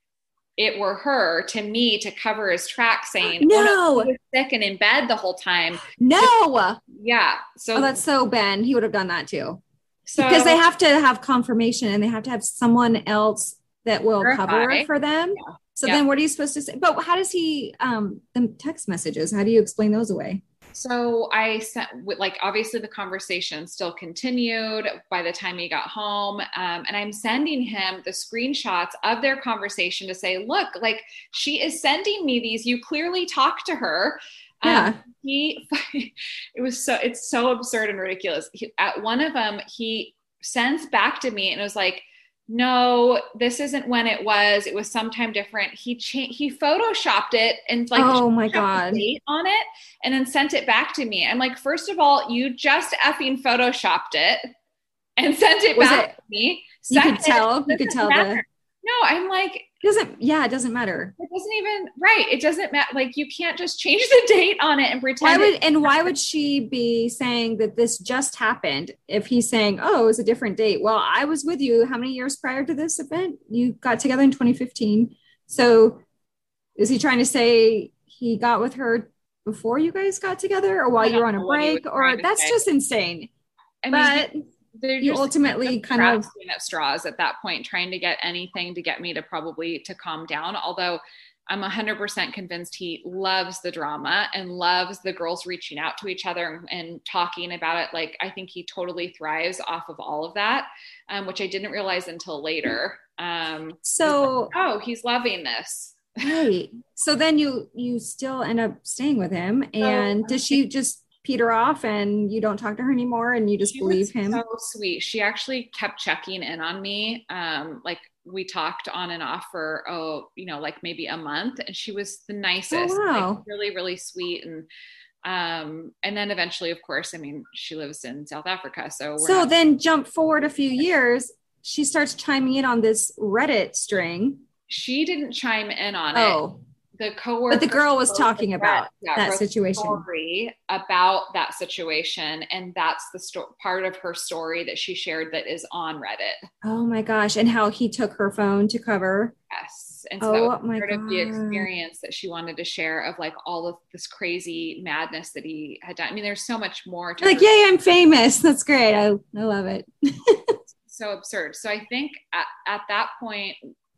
it were her to me to cover his track, saying, No, oh, no, he was sick and in bed the whole time. No. Yeah. So Oh, that's so Ben. He would have done that too. so, Because they have to have confirmation and they have to have someone else that will Verify. cover it for them. Yeah. So Yeah. then what are you supposed to say? But how does he, um, the text messages, how do you explain those away? So I sent, like, obviously the conversation still continued by the time he got home. Um, and I'm sending him the screenshots of their conversation to say, look, like, she is sending me these. You clearly talked to her. Yeah. Um, he, it was so, it's so absurd and ridiculous. He, at one of them, he sends back to me and it was like, no, this isn't when it was. It was sometime different. He cha- he photoshopped it and like, Oh my photoshopped God. the date on it and then sent it back to me. I'm like, first of all, you just effing photoshopped it and sent it Was back it- to me. You could Second, tell, it you could doesn't tell matter. the, No, I'm like, it doesn't, yeah, it doesn't matter. it doesn't even, right. It doesn't matter. Like, you can't just change the date on it and pretend. Why would, it- and why would she be saying that this just happened if he's saying, oh, it was a different date? Well, I was with you how many years prior to this event? You got together in twenty fifteen. So is he trying to say he got with her before you guys got together or while I you were don't on a know what he was break? Or trying to that's say. just insane. I mean, But they're you just ultimately kind of- grasping at straws at that point, trying to get anything to get me to probably to calm down. Although I'm one hundred percent convinced he loves the drama and loves the girls reaching out to each other and, and talking about it. Like, I think he totally thrives off of all of that, um, which I didn't realize until later. Um, So, oh, he's loving this. right. So then you, you still end up staying with him. And does she just peter off and you don't talk to her anymore and you just She believe was him? So sweet. She actually kept checking in on me. Um, like, we talked on and off for, oh, you know, like maybe a month, and she was the nicest, Oh, wow. like, really, really sweet. And, um, and then eventually, of course, I mean, she lives in South Africa. So, we're So not- then jump forward a few years, she starts chiming in on this Reddit string. she didn't chime in on it. Oh, The coworker, but the girl was wrote talking the about thread- yeah, that wrote the situation. story about that situation, and that's the sto- part of her story that she shared that is on Reddit. Oh my gosh. And how he took her phone to cover. Yes. And so that Oh was my part of the God. experience that she wanted to share of, like, all of this crazy madness that he had done. I mean, there's so much more to Like, her- yay, I'm famous. That's great. I, I love it. so absurd. So I think at, at that point,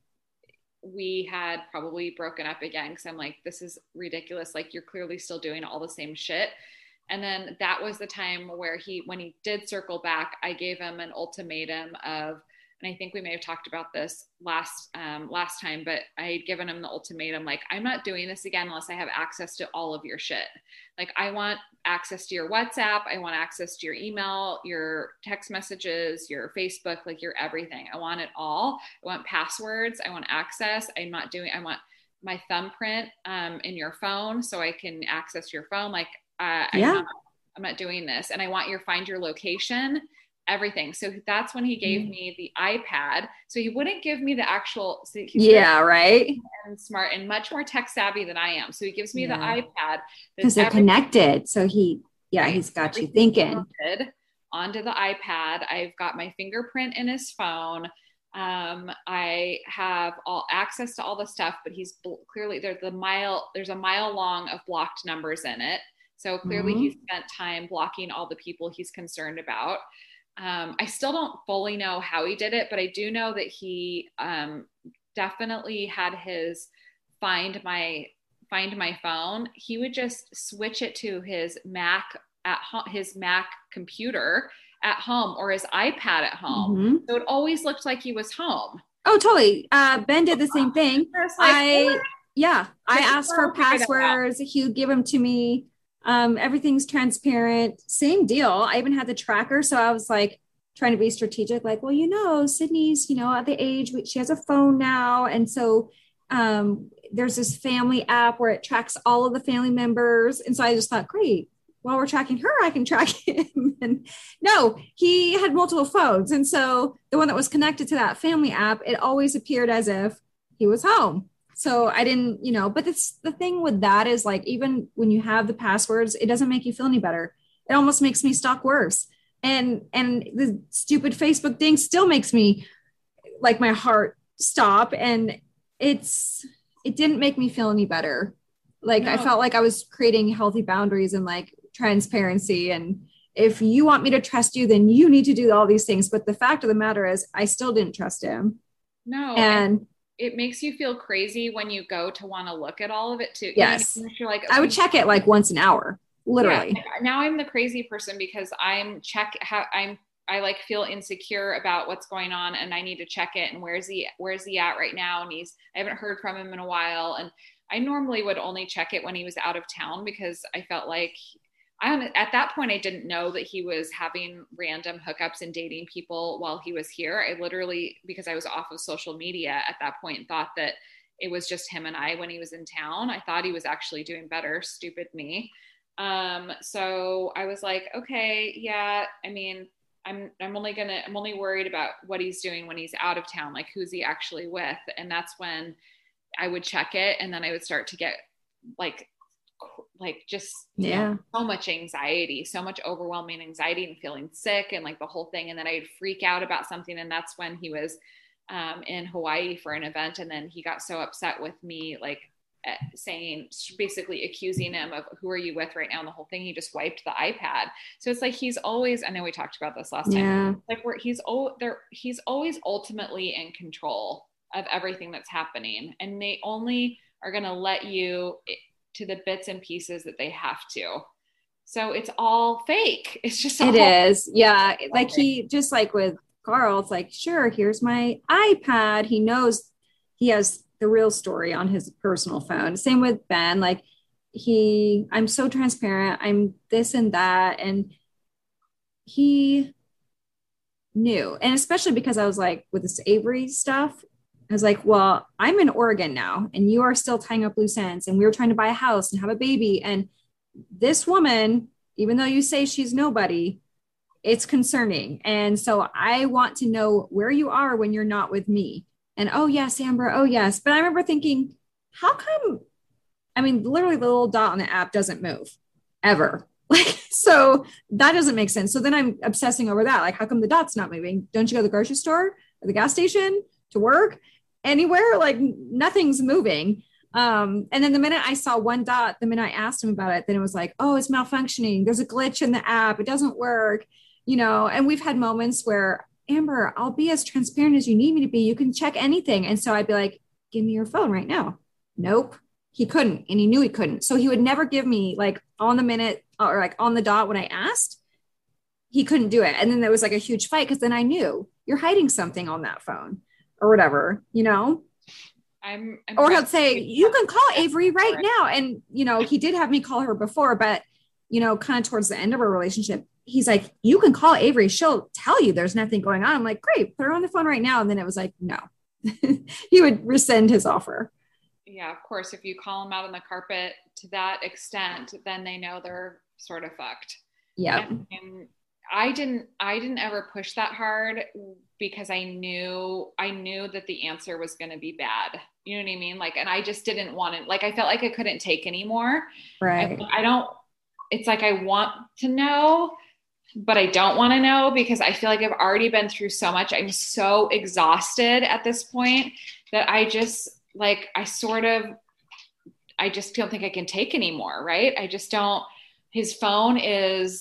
we had probably broken up again, because I'm like, this is ridiculous. Like, you're clearly still doing all the same shit. And then that was the time where he, when he did circle back, I gave him an ultimatum of, and I think we may have talked about this last um, last time, but I had given him the ultimatum, like, I'm not doing this again unless I have access to all of your shit. Like, I want access to your WhatsApp. I want access to your email, your text messages, your Facebook, like, your everything. I want it all. I want passwords. I want access. I'm not doing, I want my thumbprint um, in your phone so I can access your phone. Like, uh, Yeah. I'm, not, I'm not doing this. And I want your, find your location, everything. So that's when he gave Mm. me the iPad. So he wouldn't give me the actual, so he's Yeah, right. and smart and much more tech savvy than I am. So he gives me the Yeah. iPad Because they're everything- connected. So he, yeah, Right. he's got you everything's thinking. loaded onto the iPad. I've got my fingerprint in his phone. Um, I have all access to all the stuff, but he's bl- clearly there's a mile, there's a mile long of blocked numbers in it. So clearly Mhm. he spent time blocking all the people he's concerned about. Um, I still don't fully know how he did it, but I do know that he um, definitely had his find my find my phone. He would just switch it to his Mac at home, his Mac computer at home, or his iPad at home. Mm-hmm. So it always looked like he was home. Oh, totally. Uh, Ben did the same thing. I, like, I yeah, I asked for passwords. He would give them to me. Um, everything's transparent. Same deal. I even had the tracker. So I was like trying to be strategic, like, well, you know, Sydney's, you know, at the age, she has a phone now. And so um, there's this family app where it tracks all of the family members. And so I just thought, great, while we're tracking her, I can track him. And no, he had multiple phones. And so the one that was connected to that family app, it always appeared as if he was home. So I didn't, you know, but it's the thing with that is like, even when you have the passwords, it doesn't make you feel any better. It almost makes me stalk worse. And, and the stupid Facebook thing still makes me like my heart stop. And it's, it didn't make me feel any better. Like no. I felt like I was creating healthy boundaries and like transparency. And if you want me to trust you, then you need to do all these things. But the fact of the matter is I still didn't trust him. No. And it makes you feel crazy when you go to want to look at all of it too. Yes. You know, you're like, okay, I would check it like once an hour, literally. Yeah. Now I'm the crazy person because I'm check, ha- I'm, I like feel insecure about what's going on and I need to check it. And where's he, where's he at right now? And he's, I haven't heard from him in a while. And I normally would only check it when he was out of town because I felt like I, at that point, I didn't know that he was having random hookups and dating people while he was here. I literally, because I was off of social media at that point, thought that it was just him and I when he was in town. I thought he was actually doing better. Stupid me. Um, so I was like, okay, yeah. I mean, I'm, I'm only gonna, I'm only worried about what he's doing when he's out of town. Like, who's he actually with? And that's when I would check it. And then I would start to get like, like just yeah know, so much anxiety, so much overwhelming anxiety and feeling sick and like the whole thing. And then I'd freak out about something. And that's when he was um, in Hawaii for an event. And then he got so upset with me, like saying, basically accusing him of who are you with right now? And the whole thing, he just wiped the iPad. So it's like, he's always, I know we talked about this last yeah. time, like where he's, oh, there, he's always ultimately in control of everything that's happening. And they only are going to let you to the bits and pieces that they have to. So it's all fake. It's just, it is. Yeah. Like he, just like with Carl, it's like, sure, here's my iPad. He knows he has the real story on his personal phone. Same with Ben. Like he, I'm so transparent. I'm this and that. And he knew. And especially because I was like, with this Avery stuff, I was like, well, I'm in Oregon now and you are still tying up loose ends and we were trying to buy a house and have a baby. And this woman, even though you say she's nobody, it's concerning. And so I want to know where you are when you're not with me. And, oh yes, Amber. Oh yes. But I remember thinking, how come, I mean, literally the little dot on the app doesn't move ever. Like, so that doesn't make sense. So then I'm obsessing over that. Like, how come the dot's not moving? Don't you go to the grocery store or the gas station to work? Anywhere, like nothing's moving. Um, and then the minute I saw one dot, the minute I asked him about it, then it was like, oh, it's malfunctioning. There's a glitch in the app. It doesn't work, you know, and we've had moments where, Amber, I'll be as transparent as you need me to be. You can check anything. And so I'd be like, give me your phone right now. Nope. He couldn't. And he knew he couldn't. So he would never give me like on the minute or like on the dot when I asked. He couldn't do it. And then there was like a huge fight because then I knew you're hiding something on that phone. Or whatever, you know, I'm, I'm or he'll say, you can call Avery right now. And, you know, he did have me call her before, but, you know, kind of towards the end of our relationship, he's like, you can call Avery. She'll tell you there's nothing going on. I'm like, great, put her on the phone right now. And then it was like, no, he would rescind his offer. Yeah, of course. If you call them out on the carpet to that extent, then they know they're sort of fucked. Yeah. And, and I didn't, I didn't ever push that hard because I knew, I knew that the answer was going to be bad. You know what I mean? Like, and I just didn't want to, like, I felt like I couldn't take anymore. Right. I, I don't, it's like, I want to know, but I don't want to know because I feel like I've already been through so much. I'm so exhausted at this point that I just like, I sort of, I just don't think I can take anymore. Right. I just don't, his phone is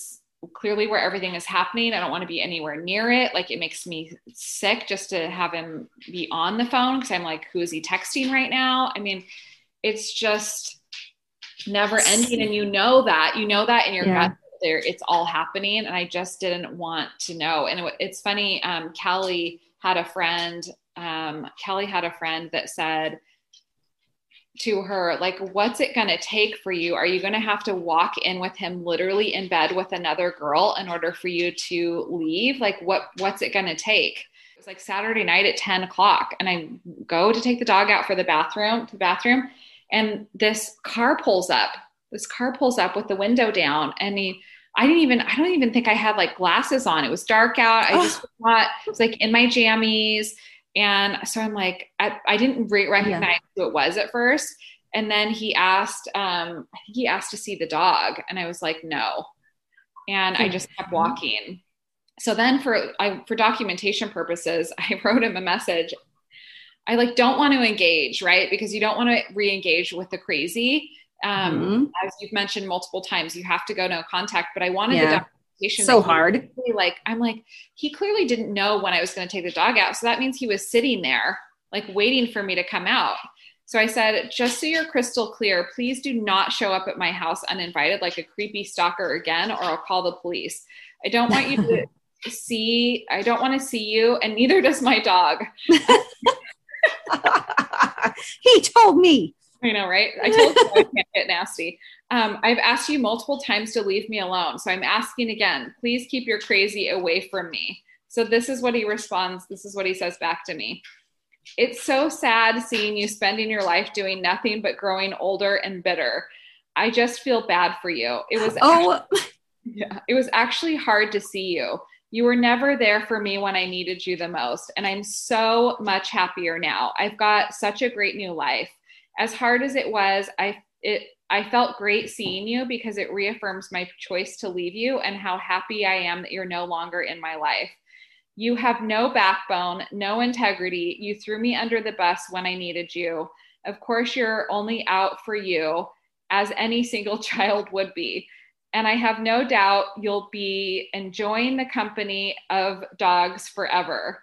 clearly where everything is happening. I don't want to be anywhere near it. Like, it makes me sick just to have him be on the phone. Cause I'm like, who is he texting right now? I mean, it's just never ending. And you know that, you know that in your Yeah. gut there, it's all happening. And I just didn't want to know. And it, it's funny. Um, Callie had a friend, um, Kelly had a friend that said to her, like, what's it going to take for you? Are you going to have to walk in with him literally in bed with another girl in order for you to leave? Like, what, what's it going to take? It was like Saturday night at ten o'clock, and I go to take the dog out for the bathroom, to the bathroom. And this car pulls up, this car pulls up with the window down. And he, I didn't even, I don't even think I had like glasses on. It was dark out. I just thought it was like in my jammies. And so I'm like, I, I didn't re- recognize yeah. who it was at first. And then he asked, um, I think he asked to see the dog. And I was like, no. And mm-hmm. I just kept walking. So then for, I, for documentation purposes, I wrote him a message. I like, don't want to engage, right? Because you don't want to re-engage with the crazy. Um, mm-hmm. As you've mentioned multiple times, you have to go no contact, but I wanted yeah. the documentation. So hard. Like, I'm like, he clearly didn't know when I was going to take the dog out. So that means he was sitting there, like waiting for me to come out. So I said, just so you're crystal clear, please do not show up at my house uninvited, like a creepy stalker again, or I'll call the police. I don't want you to see, I don't want to see you. And neither does my dog. He told me. I know, right? I told you I can't get nasty. Um, I've asked you multiple times to leave me alone. So I'm asking again, please keep your crazy away from me. So this is what he responds. This is what he says back to me. It's so sad seeing you spending your life doing nothing but growing older and bitter. I just feel bad for you. It was, oh, actually, yeah, it was actually hard to see you. You were never there for me when I needed you the most. And I'm so much happier now. I've got such a great new life. As hard as it was, I it I felt great seeing you because it reaffirms my choice to leave you and how happy I am that you're no longer in my life. You have no backbone, no integrity. You threw me under the bus when I needed you. Of course, you're only out for you, as any single child would be. And I have no doubt you'll be enjoying the company of dogs forever.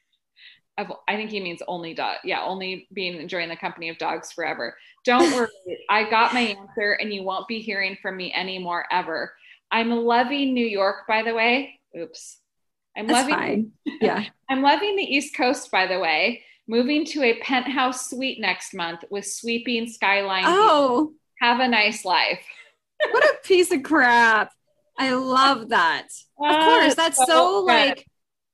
Of, I think he means only dog. Yeah, only being enjoying the company of dogs forever. Don't worry. I got my answer and you won't be hearing from me anymore ever. I'm loving New York, by the way. Oops. I'm That's loving fine. Yeah. I'm loving the East Coast, by the way. Moving to a penthouse suite next month with sweeping skyline. Oh. Have a nice life. What a piece of crap. I love that. Of course. That's so, so like,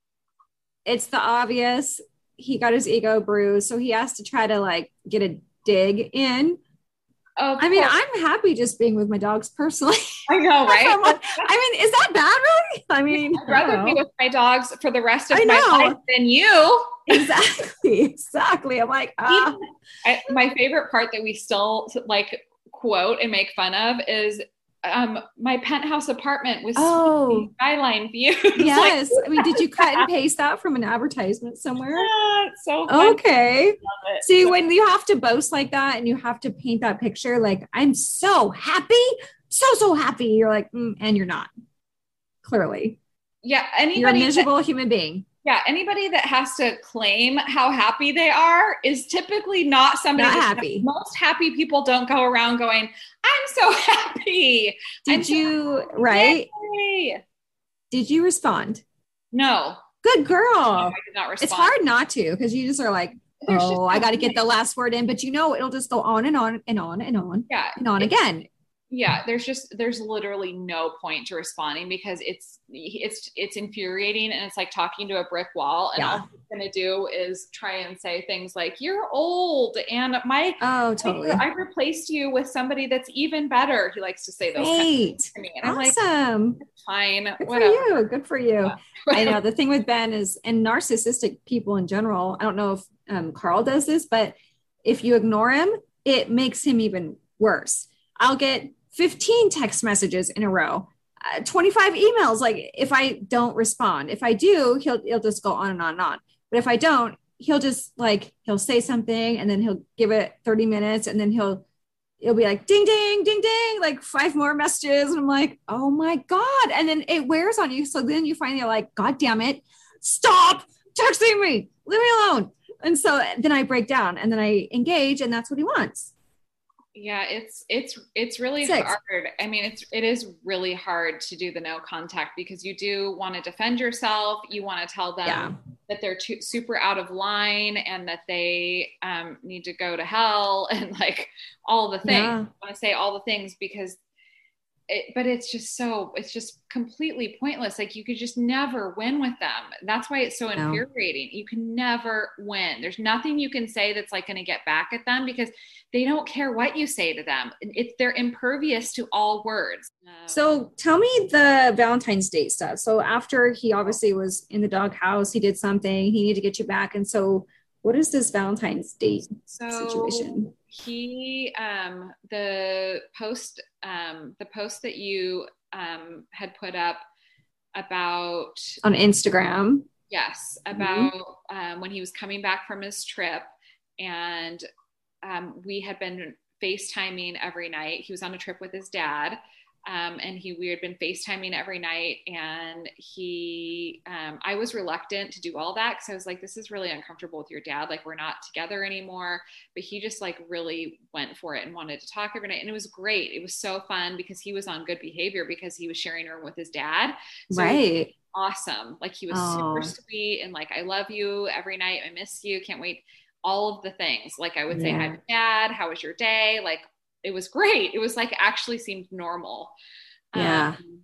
it's the obvious. He got his ego bruised, so he has to try to like get a dig in. Oh, I mean, I'm happy just being with my dogs personally. I know, right? like, I mean, is that bad, really? I mean, I'd rather I be with my dogs for the rest of I my know. life than you. Exactly, exactly. I'm like, ah. I, my favorite part that we still like quote and make fun of is um my penthouse apartment with oh skyline view. Yes. Like, I mean, did you cut and paste that from an advertisement somewhere? Yeah, it's so fun. Okay. See, when you have to boast like that and you have to paint that picture, like, I'm so happy, so, so happy. You're like, mm, and you're not. Clearly. Yeah. Anybody you're a miserable that, human being. Yeah. Anybody that has to claim how happy they are is typically not somebody not that's happy. Most happy people don't go around going, I'm so happy. Did I'm so you, happy. right? Yay. Did you respond? No. Good girl. No, I did not respond. It's hard not to, because you just are like, There's oh, I got to get the last word in, but you know, it'll just go on and on and on and on yeah, and on again. Yeah. There's just, there's literally no point to responding because it's, it's, it's infuriating and it's like talking to a brick wall. And yeah. all he's going to do is try and say things like, you're old and my, oh, totally. I, I replaced you with somebody that's even better. He likes to say those Great. kind of things to me. And awesome. I'm like, fine. Good whatever. for you. Good for you. Yeah. I know the thing with Ben is, and narcissistic people in general, I don't know if um, Carl does this, but if you ignore him, it makes him even worse. I'll get fifteen text messages in a row, uh, twenty-five emails. Like if I don't respond, if I do, he'll, he'll just go on and on and on. But if I don't, he'll just like, he'll say something and then he'll give it thirty minutes and then he'll it'll be like ding, ding, ding, ding, like five more messages. And I'm like, oh my God. And then it wears on you. So then you finally are like, God damn it. Stop texting me. Leave me alone. And so then I break down and then I engage, and that's what he wants. Yeah, it's it's it's really Six. hard. I mean, it's it is really hard to do the no contact because you do want to defend yourself. You want to tell them Yeah. that they're too, super out of line and that they um, need to go to hell and like all the things. Yeah. You want to say all the things because, it, but it's just so it's just completely pointless. Like you could just never win with them. That's why it's so No. infuriating. You can never win. There's nothing you can say that's like going to get back at them because they don't care what you say to them. It's they're impervious to all words. Um, So tell me the Valentine's Day stuff. So after he obviously was in the doghouse, he did something, he needed to get you back. And so what is this Valentine's Day so situation? he, um, the post, um, the post that you um, had put up about On Instagram. yes, about mm-hmm. um, when he was coming back from his trip, and um, we had been FaceTiming every night. He was on a trip with his dad. Um, and he, we had been FaceTiming every night, and he, um, I was reluctant to do all that. Cause I was like, this is really uncomfortable with your dad. Like we're not together anymore, but he just like really went for it and wanted to talk every night. And it was great. It was so fun because he was on good behavior because he was sharing a room with his dad. So right. Awesome. Like he was Oh. super sweet and like, I love you every night. I miss you. Can't wait. All of the things. Like I would say, Yeah. hi, Dad, how was your day? Like, it was great. It was like actually seemed normal. Yeah. Um,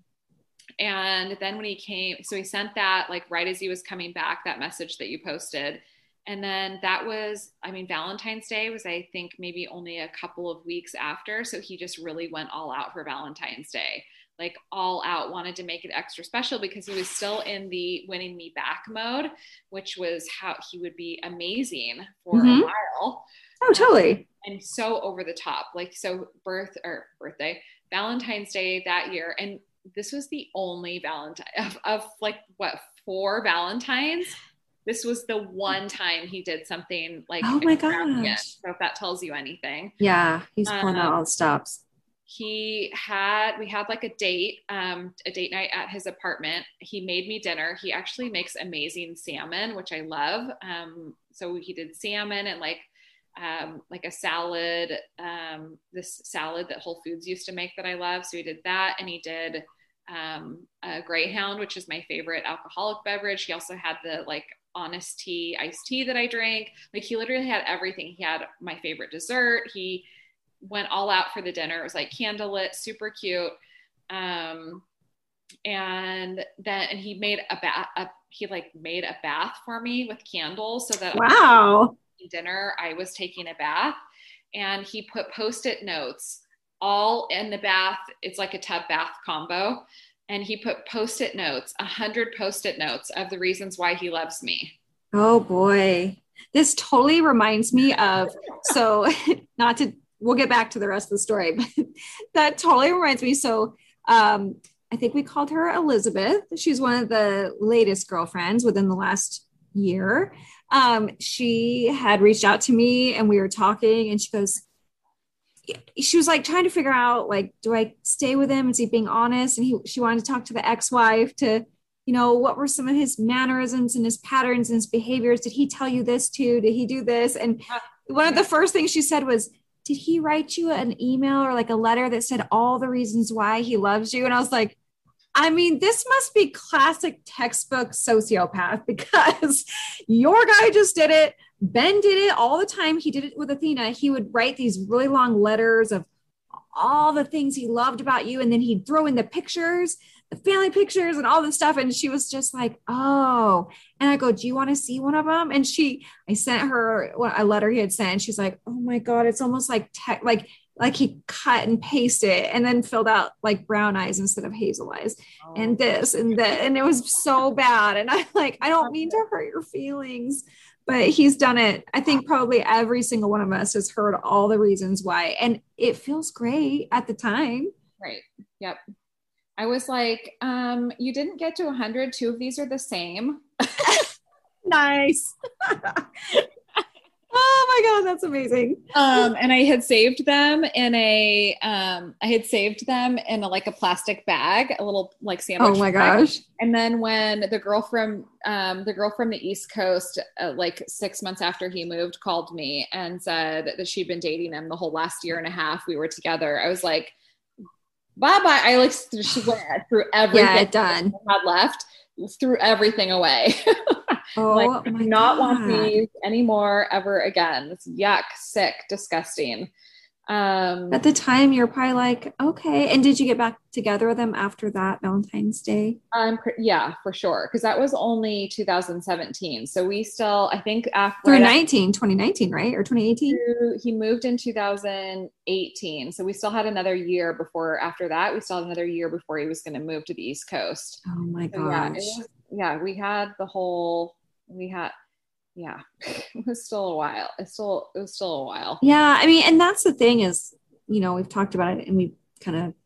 and then when he came, so he sent that like right as he was coming back, that message that you posted. And then that was, I mean, Valentine's Day was, I think maybe only a couple of weeks after. So he just really went all out for Valentine's Day, like all out, wanted to make it extra special because he was still in the winning me back mode, which was how he would be amazing for Mhm. a while. Oh, totally. And so over the top, like, so birth or birthday, Valentine's Day that year. And this was the only Valentine of, of like what, four Valentines. This was the one time he did something like, Oh my extravagant. gosh. So if that tells you anything, Yeah. He's pulling out Um, all the stops. he had, we had like a date, um, a date night at his apartment. He made me dinner. He actually makes amazing salmon, which I love. Um, so he did salmon and like, um, like a salad, um, this salad that Whole Foods used to make that I love. So he did that, and he did, um, a Greyhound, which is my favorite alcoholic beverage. He also had the like Honest Tea, iced tea that I drank. Like he literally had everything. He had my favorite dessert. He went all out for the dinner. It was like candlelit, super cute. Um, and then, and he made a bath, a, he like made a bath for me with candles so that Wow. dinner I was taking a bath, and he put post-it notes all in the bath. It's like a tub bath combo. And he put post-it notes, a hundred post-it notes of the reasons why he loves me. Oh boy. This totally reminds me of, so not to, we'll get back to the rest of the story, but that totally reminds me. So um, I think we called her Elizabeth. She's one of the latest girlfriends within the last year. Um, she had reached out to me and we were talking, and she goes, she was like trying to figure out, like, do I stay with him? Is he being honest? And he, she wanted to talk to the ex-wife to, you know, what were some of his mannerisms and his patterns and his behaviors? Did he tell you this too? Did he do this? And one of the first things she said was, did he write you an email or like a letter that said all the reasons why he loves you? And I was like, I mean, this must be classic textbook sociopath, because your guy just did it. Ben did it all the time. He did it with Athena. He would write these really long letters of all the things he loved about you. And then he'd throw in the pictures, the family pictures and all this stuff. And she was just like, oh, and I go, do you want to see one of them? And she, I sent her a letter he had sent. And she's like, oh my God, it's almost like tech, like, like he cut and pasted and then filled out like brown eyes instead of hazel eyes, oh. and this and that. And it was so bad. And I'm like, I don't mean to hurt your feelings, but he's done it. I think probably every single one of us has heard all the reasons why. And it feels great at the time. Right. Yep. I was like, um, you didn't get to a hundred. Two of these are the same. Nice. Oh my God, That's amazing. Um, and I had saved them in a, um, I had saved them in a, like a plastic bag, a little like sandwich. Oh my bag. gosh. And then when the girl from, um, the girl from the East Coast, uh, like six months after he moved, called me and said that she'd been dating him the whole last year and a half we were together. I was like, bye bye. I like, she went through everything Yeah, done. I had left, threw everything away. Oh, like, my do not God. want these anymore ever again. It's yuck, sick, disgusting. Um, At the time, you're probably like, okay. And did you get back together with them after that Valentine's Day? I'm pre- yeah, for sure. Cause that was only two thousand seventeen. So we still, I think after Through right nineteen, twenty nineteen, right? Or twenty eighteen? after he moved in two thousand eighteen. So we still had another year before, after that, we still had another year before he was going to move to the East Coast. Oh my So yeah, it gosh. was, yeah, we had the whole, we had, yeah, it was still a while. It's still, it was still a while. Yeah. I mean, and that's the thing is, you know, we've talked about it and we kind of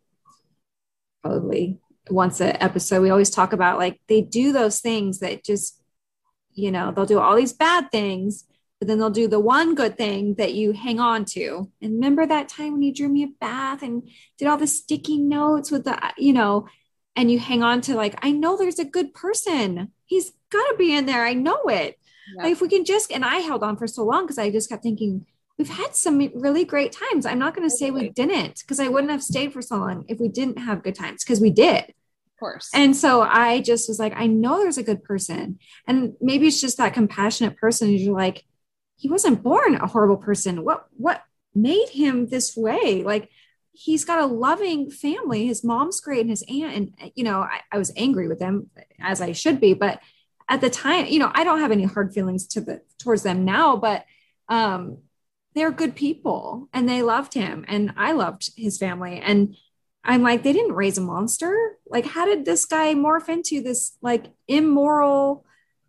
probably once an episode, we always talk about like, they do those things that just, you know, they'll do all these bad things, but then they'll do the one good thing that you hang on to. And remember that time when you drew me a bath and did all the sticky notes with the, you know, and you hang on to like, I know there's a good person. He's got to be in there. I know it. Yeah. Like if we can just, and I held on for so long because I just kept thinking, we've had some really great times. I'm not going to say we didn't, because I wouldn't have stayed for so long if we didn't have good times, because we did. Of course. And so I just was like, I know there's a good person. And maybe it's just that compassionate person. You're like, he wasn't born a horrible person. What, what made him this way? Like, he's got a loving family. His mom's great and his aunt. And, you know, I, I was angry with them, as I should be. But at the time, you know, I don't have any hard feelings to the, towards them now, but um, they're good people and they loved him. And I loved his family. And I'm like, they didn't raise a monster. Like, how did this guy morph into this like immoral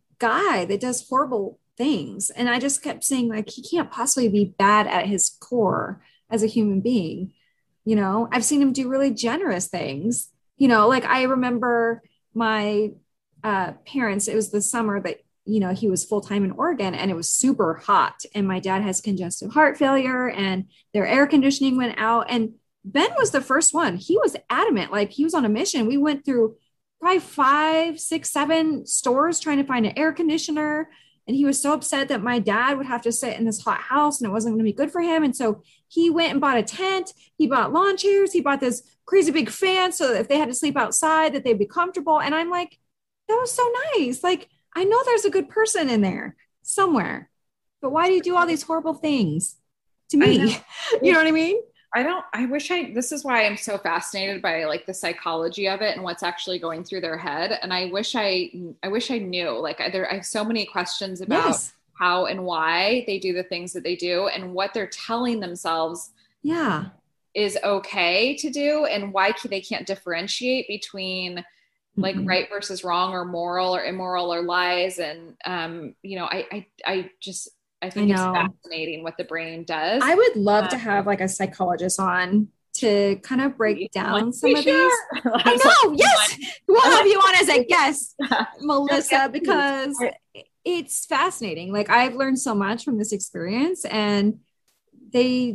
guy that does horrible things? And I just kept saying, like, he can't possibly be bad at his core as a human being. You know, I've seen him do really generous things. You know, like I remember my uh, parents, it was the summer that, you know, he was full-time in Oregon and it was super hot and my dad has congestive heart failure and their air conditioning went out. And Ben was the first one. He was adamant, like he was on a mission. We went through probably five, six, seven stores trying to find an air conditioner. And he was so upset that my dad would have to sit in this hot house and it wasn't going to be good for him. And so he went and bought a tent. He bought lawn chairs. He bought this crazy big fan so that if they had to sleep outside, that they'd be comfortable. And I'm like, that was so nice. Like, I know there's a good person in there somewhere, but why do you do all these horrible things to me? Know. You know what I mean? I don't, I wish I, this is why I'm so fascinated by like the psychology of it and what's actually going through their head. And I wish I, I wish I knew, like I, there, I have so many questions about yes. how and why they do the things that they do and what they're telling themselves yeah, is okay to do and why they can't differentiate between like mm-hmm. right versus wrong or moral or immoral or lies. And, um, you know, I, I, I just, I think I it's fascinating what the brain does. I would love um, to uh, have like a psychologist on to kind of break down some of these. I know. Yes. We'll have you on as a guest, Melissa, because it's fascinating. Like I've learned so much from this experience and they,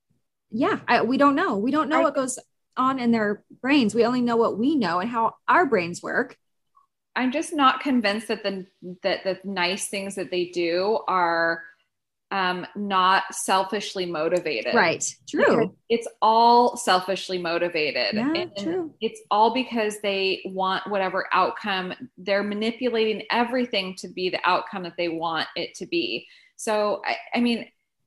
yeah, I, we don't know. We don't know I, what goes on in their brains. We only know what we know and how our brains work. I'm just not convinced that the, that the nice things that they do are um, not selfishly motivated. Right. True. Because it's all selfishly motivated. Yeah, and true. It's all because they want whatever outcome. They're manipulating everything to be the outcome that they want it to be. So, I, I mean,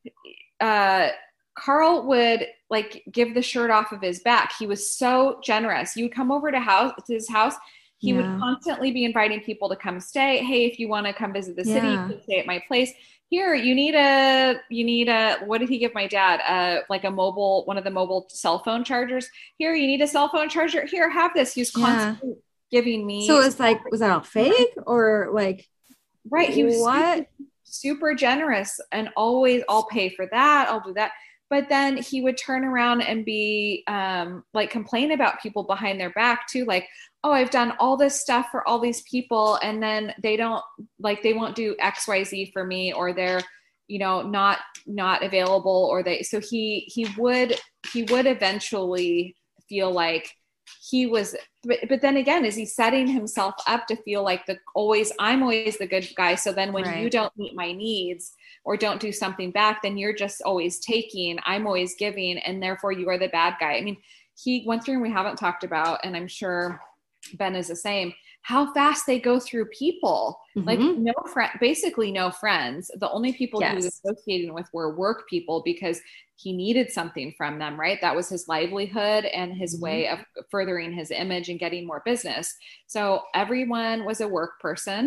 uh, Carl would like give the shirt off of his back. He was so generous. You would come over to house to his house. He yeah. would constantly be inviting people to come stay. Hey, if you want to come visit the city, yeah. you can stay at my place. Here, you need a, you need a, what did he give my dad? Uh, like a mobile, one of the mobile cell phone chargers. Here, you need a cell phone charger. Here, have this. He was constantly yeah. giving me. So it's like, was that all fake or like, right. He was what? Super, super generous and always, I'll pay for that. I'll do that. But then he would turn around and be um, like complain about people behind their back too. Like, oh, I've done all this stuff for all these people. And then they don't like, they won't do X, Y, Z for me, or they're, you know, not, not available, or they, so he, he would, he would eventually feel like he was, but, but then again, is he setting himself up to feel like the always, I'm always the good guy. So then when Right. you don't meet my needs or don't do something back, then you're just always taking, I'm always giving, and therefore you are the bad guy. I mean, he went through, and we haven't talked about, and I'm sure Ben is the same, how fast they go through people. Mm-hmm. Like no friend, basically no friends. The only people yes. he was associating with were work people, because he needed something from them, right? That was his livelihood and his mm-hmm. way of furthering his image and getting more business. So everyone was a work person.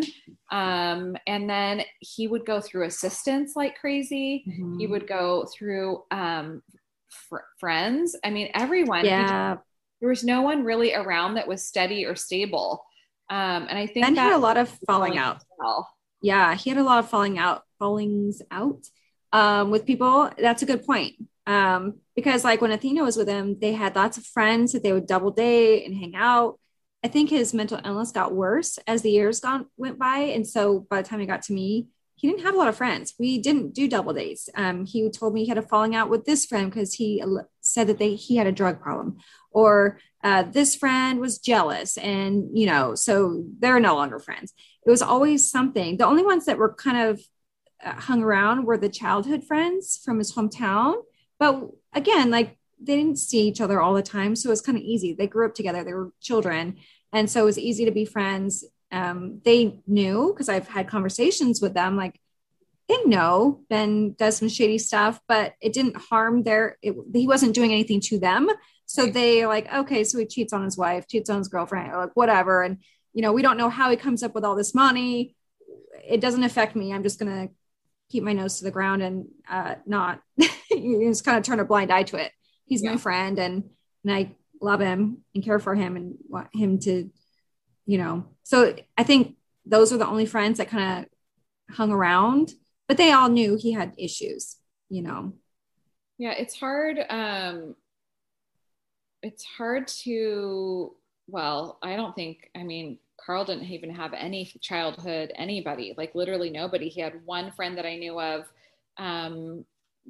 Um, and then he would go through assistants like crazy. Mm-hmm. He would go through um, fr- friends. I mean, everyone. Yeah. Just, there was no one really around that was steady or stable. Um, and I think Ben that had a lot of falling out. Well. Yeah, he had a lot of falling out, fallings out um, with people. That's a good point. Um, because like when Athena was with him, they had lots of friends that they would double date and hang out. I think his mental illness got worse as the years gone went by. And so by the time he got to me, he didn't have a lot of friends. We didn't do double dates. Um, he told me he had a falling out with this friend because he said that they he had a drug problem, or uh, this friend was jealous, and you know, so they're no longer friends. It was always something. The only ones that were kind of uh, hung around were the childhood friends from his hometown. But again, like they didn't see each other all the time, so it was kind of easy. They grew up together. They were children, and so it was easy to be friends. Um, they knew, because I've had conversations with them, like they know Ben does some shady stuff, but it didn't harm their, it, he wasn't doing anything to them. So right. they like, okay, so he cheats on his wife, cheats on his girlfriend, or like whatever. And, you know, we don't know how he comes up with all this money. It doesn't affect me. I'm just going to keep my nose to the ground and uh, not you just kind of turn a blind eye to it. He's yeah. my friend, and, and I love him and care for him and want him to, you know, so I think those are the only friends that kind of hung around, but they all knew he had issues, you know? Yeah. It's hard. Um, it's hard to, well, I don't think, I mean, Carl didn't even have any childhood, anybody, like literally nobody. He had one friend that I knew of, um,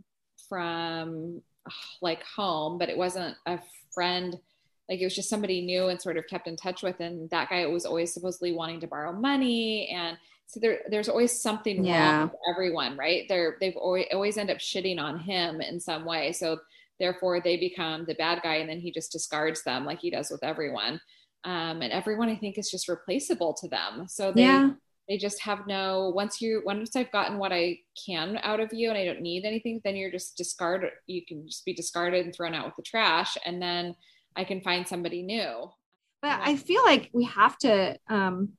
from like home, but it wasn't a friend. Like it was just somebody new and sort of kept in touch with. And that guy was always supposedly wanting to borrow money. And so there, there's always something yeah. wrong with everyone, right? They're, they've always, always end up shitting on him in some way. So therefore they become the bad guy, and then he just discards them like he does with everyone. Um, and everyone I think is just replaceable to them. So they, yeah. they just have no, once you, once I've gotten what I can out of you and I don't need anything, then you're just discarded. You can just be discarded and thrown out with the trash. And then I can find somebody new. But I feel like we have to um,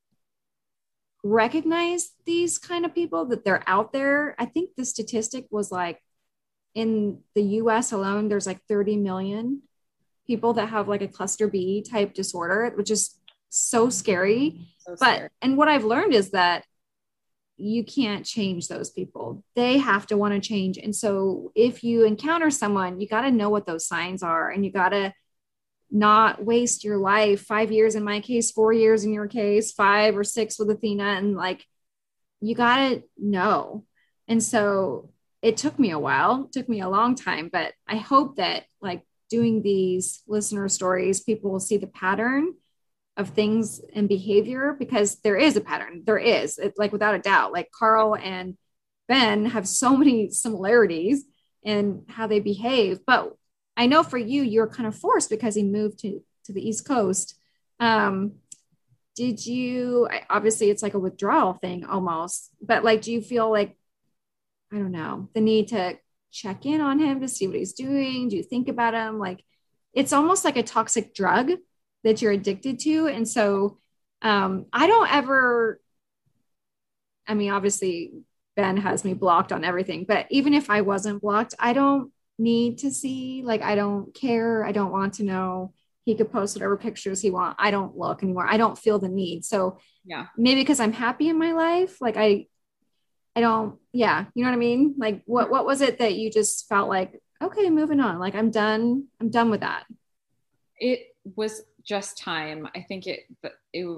recognize these kind of people, that they're out there. I think the statistic was like in the U S alone, there's like thirty million people that have like a cluster B type disorder, which is so scary. So scary. But, and what I've learned is that you can't change those people. They have to want to change. And so if you encounter someone, you got to know what those signs are, and you got to not waste your life, five years in my case, four years in your case, five or six with Athena. And like, you got to know. And so it took me a while, it took me a long time, but I hope that like doing these listener stories, people will see the pattern of things and behavior, because there is a pattern. There is, it's like without a doubt, like Carl and Ben have so many similarities in how they behave. But I know for you, you're kind of forced because he moved to, to the East Coast. Um, did you, obviously it's like a withdrawal thing almost, but like, do you feel like, I don't know, the need to check in on him to see what he's doing? Do you think about him? Like, it's almost like a toxic drug that you're addicted to. And so um, I don't ever, I mean, obviously Ben has me blocked on everything, but even if I wasn't blocked, I don't need to see, like, I don't care. I don't want to know. He could post whatever pictures he wants. I don't look anymore. I don't feel the need. So yeah, maybe because I'm happy in my life, like I, I don't, yeah. You know what I mean? Like what, what was it that you just felt like, okay, moving on. Like I'm done. I'm done with that. It was just time. I think it, it,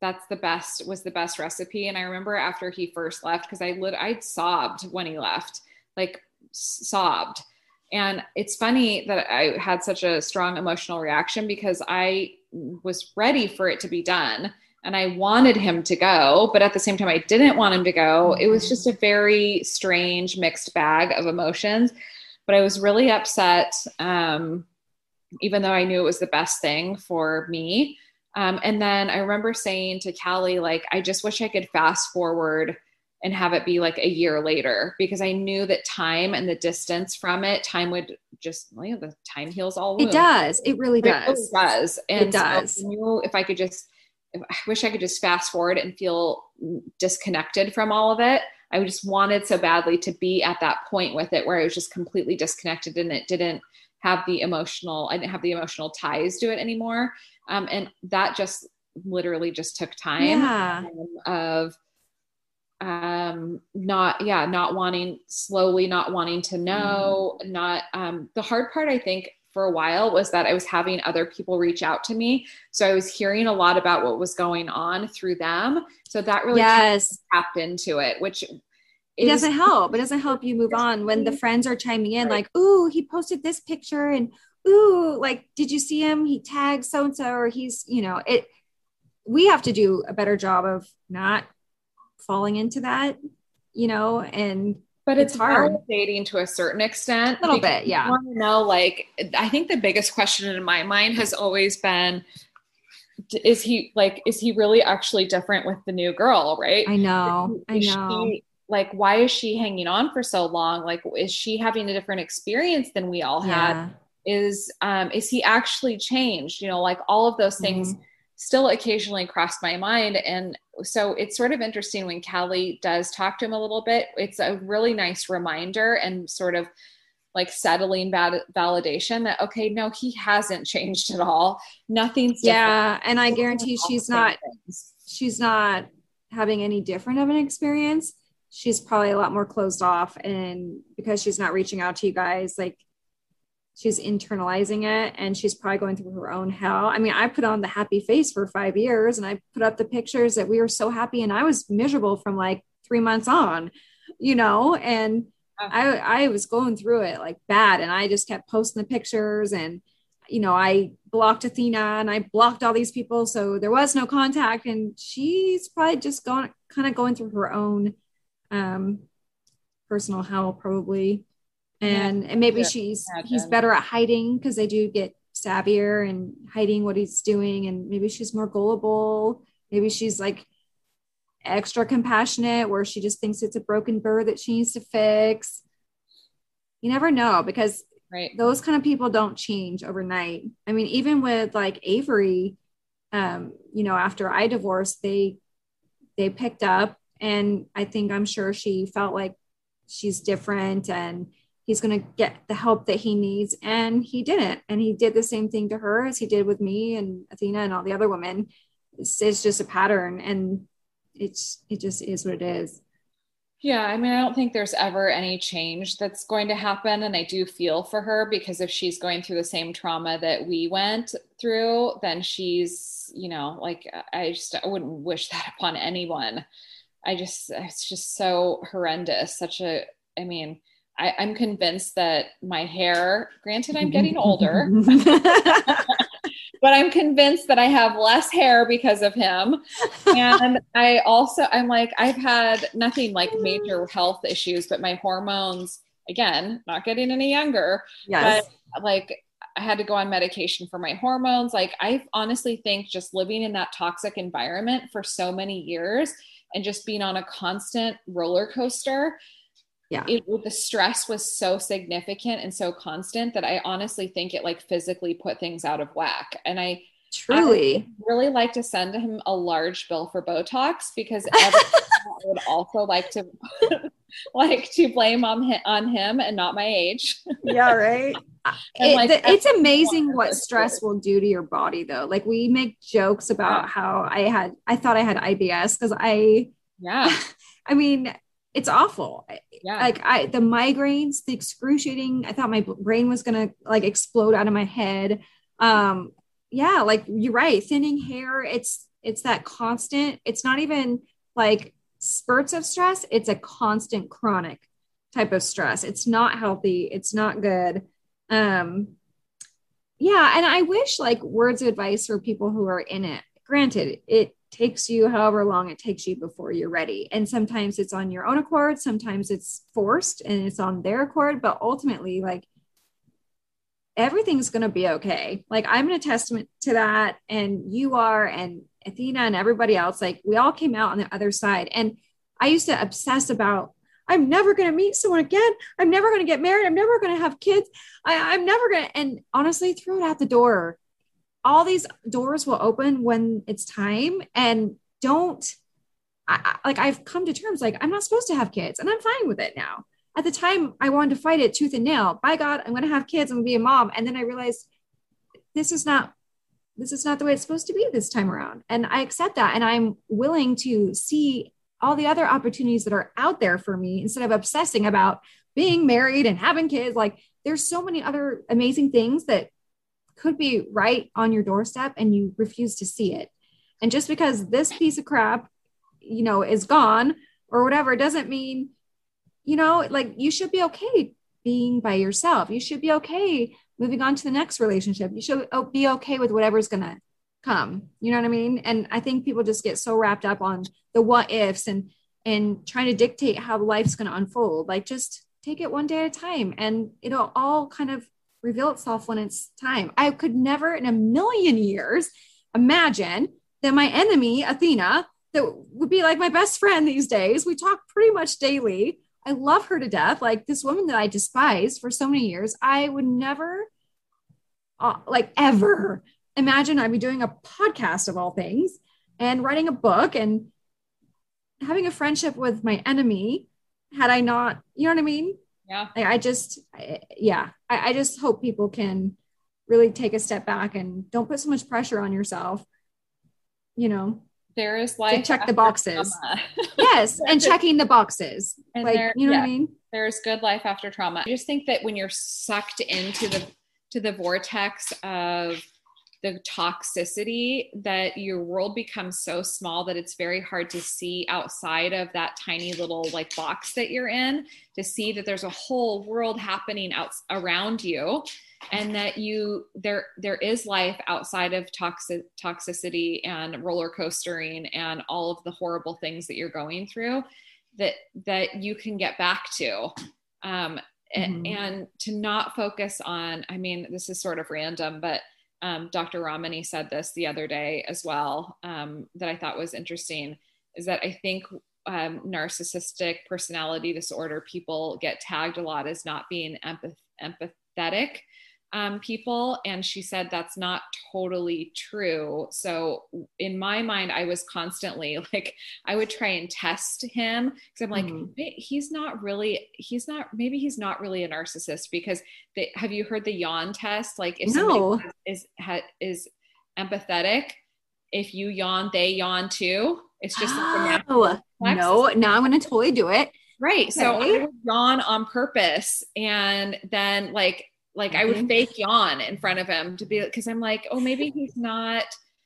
that's the best, was the best recipe. And I remember after he first left, cause I lit, I sobbed when he left, like sobbed. And it's funny that I had such a strong emotional reaction because I was ready for it to be done and I wanted him to go, but at the same time, I didn't want him to go. It was just a very strange mixed bag of emotions, but I was really upset. Um, even though I knew it was the best thing for me. Um, and then I remember saying to Callie, like, I just wish I could fast forward and have it be like a year later, because I knew that time and the distance from it, time would just, you know, the time heals all wounds. It does. It really does. It really does. And it does. So I knew if I could just, I wish I could just fast forward and feel disconnected from all of it. I just wanted so badly to be at that point with it where I was just completely disconnected and it didn't have the emotional, I didn't have the emotional ties to it anymore. Um, and that just literally just took time yeah. um, of, um, not, yeah, not wanting, slowly not wanting to know, mm. not, um, the hard part, I think, for a while was that I was having other people reach out to me. So I was hearing a lot about what was going on through them. So that really yes. tapped into it, which it doesn't help. It doesn't help you move on when the friends are chiming in, like, ooh, he posted this picture and ooh, like, did you see him? He tagged so-and-so, or he's, you know, it, we have to do a better job of not falling into that, you know, and but it's, it's hard validating to a certain extent. A little bit. Yeah. I want to know, like, I think the biggest question in my mind has always been, is he like, is he really actually different with the new girl? Right. I know. Is I know. She, like, why is she hanging on for so long? Like, is she having a different experience than we all had? Yeah. Is, um, is he actually changed? You know, like all of those things mm-hmm. still occasionally cross my mind. And so it's sort of interesting when Callie does talk to him a little bit. It's a really nice reminder and sort of like settling bad validation that, okay, no, he hasn't changed at all. Nothing's yeah. Different. And I guarantee she's not, things. she's not having any different of an experience. She's probably a lot more closed off, and because she's not reaching out to you guys, like she's internalizing it and she's probably going through her own hell. I mean, I put on the happy face for five years and I put up the pictures that we were so happy, and I was miserable from like three months on, you know, and I, I was going through it like bad, and I just kept posting the pictures, and, you know, I blocked Athena and I blocked all these people. So there was no contact, and she's probably just going, kind of going through her own um, personal hell probably. And, yeah, and maybe she's, imagine. he's better at hiding, because they do get savvier and hiding what he's doing. And maybe she's more gullible. Maybe she's like extra compassionate, where she just thinks it's a broken bird that she needs to fix. You never know, because right. those kind of people don't change overnight. I mean, even with like Avery, um, you know, after I divorced, they, they picked up, and I think, I'm sure she felt like she's different and he's going to get the help that he needs. And he didn't. And he did the same thing to her as he did with me and Athena and all the other women. It's, it's just a pattern, and it's, it just is what it is. Yeah. I mean, I don't think there's ever any change that's going to happen. And I do feel for her, because if she's going through the same trauma that we went through, then she's, you know, like, I just, I wouldn't wish that upon anyone. I just, it's just so horrendous. Such a, I mean, I, I'm convinced that my hair, granted, I'm getting older, but I'm convinced that I have less hair because of him. And I also, I'm like, I've had nothing like major health issues, but my hormones, again, not getting any younger, yes. but like I had to go on medication for my hormones. Like, I honestly think just living in that toxic environment for so many years and just being on a constant roller coaster, yeah, it, the stress was so significant and so constant that I honestly think it like physically put things out of whack. And I truly I really like to send him a large bill for Botox, because I would also like to like to blame on him, on him and not my age. Yeah, right. It, like, the, it's amazing what stress will do to your body, though. Like, we make jokes about yeah. how I had, I thought I had I B S because I, yeah, I mean, it's awful. Yeah. Like I, the migraines, the excruciating, I thought my brain was going to like explode out of my head. Um, yeah, like you're right. Thinning hair. It's, it's that constant, it's not even like spurts of stress. It's a constant chronic type of stress. It's not healthy. It's not good. Um, yeah. And I wish like words of advice for people who are in it. Granted, it takes you however long it takes you before you're ready. And sometimes it's on your own accord. Sometimes it's forced and it's on their accord. But ultimately, like, everything's going to be okay. Like, I'm a testament to that. And you are, and Athena and everybody else, like, we all came out on the other side. And I used to obsess about, I'm never going to meet someone again. I'm never going to get married. I'm never going to have kids. I, I'm never going to, and honestly, throw it out the door. All these doors will open when it's time. And don't, I, I, like, I've come to terms, like, I'm not supposed to have kids, and I'm fine with it now. At the time, I wanted to fight it tooth and nail. By God, I'm going to have kids. I'm going to be a mom. And then I realized this is not, this is not the way it's supposed to be this time around. And I accept that. And I'm willing to see all the other opportunities that are out there for me instead of obsessing about being married and having kids. Like, there's so many other amazing things that could be right on your doorstep, and you refuse to see it. And just because this piece of crap, you know, is gone or whatever, doesn't mean, you know, like, you should be okay being by yourself. You should be okay moving on to the next relationship. You should be okay with whatever's going to come. You know what I mean? And I think people just get so wrapped up on the what ifs and, and trying to dictate how life's going to unfold. Like, just take it one day at a time, and it'll all kind of reveal itself when it's time. I could never in a million years imagine that my enemy, Athena, that would be like my best friend these days. We talk pretty much daily. I love her to death. Like, this woman that I despised for so many years, I would never, uh, like, ever imagine I'd be doing a podcast of all things and writing a book and having a friendship with my enemy. Had I not, you know what I mean? Yeah. Like, I just, I, yeah, I, I just hope people can really take a step back and don't put so much pressure on yourself, you know. There is life. To check the boxes. Yes. And checking the boxes. And like, there, you know yeah, what I mean? There's good life after trauma. I just think that when you're sucked into the, to the vortex of the toxicity, that your world becomes so small that it's very hard to see outside of that tiny little like box that you're in, to see that there's a whole world happening out around you, and that you, there, there is life outside of toxic toxicity and roller coastering and all of the horrible things that you're going through, that, that you can get back to. Um, mm-hmm. and, and to not focus on, I mean, this is sort of random, but Um, Doctor Ramani said this the other day as well, um, that I thought was interesting, is that I think um, narcissistic personality disorder people get tagged a lot as not being empath- empathetic um, people. And she said that's not totally true. So in my mind, I was constantly like, I would try and test him, because I'm like, mm-hmm. he's not really, he's not, maybe he's not really a narcissist, because they, have you heard the yawn test? Like, if somebody no. is, is, is empathetic, if you yawn, they yawn too. It's just like oh, no, now I'm going to totally do it. Right. Okay. So I would yawn on purpose. And then like, like I would fake yawn in front of him to be, cause I'm like, oh, maybe he's not,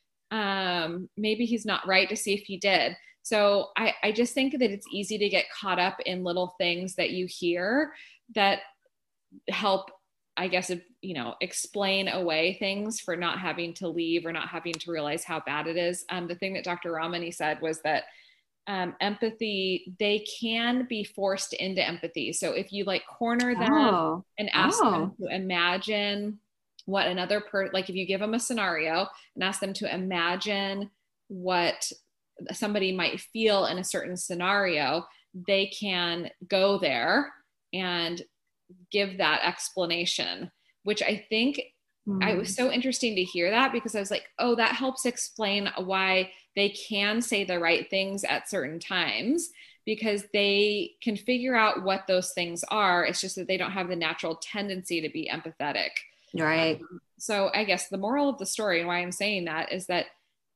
um, maybe he's not right, to see if he did. So I, I just think that it's easy to get caught up in little things that you hear that help, I guess, you know, explain away things for not having to leave or not having to realize how bad it is. Um, the thing that Doctor Ramani said was that Um, empathy, they can be forced into empathy. So if you like corner them oh. and ask oh. them to imagine what another person, like if you give them a scenario and ask them to imagine what somebody might feel in a certain scenario, they can go there and give that explanation, which I think mm. I was so interesting to hear that, because I was like, oh, that helps explain why they can say the right things at certain times, because they can figure out what those things are. It's just that they don't have the natural tendency to be empathetic. Right. Um, so I guess the moral of the story, and why I'm saying that, is that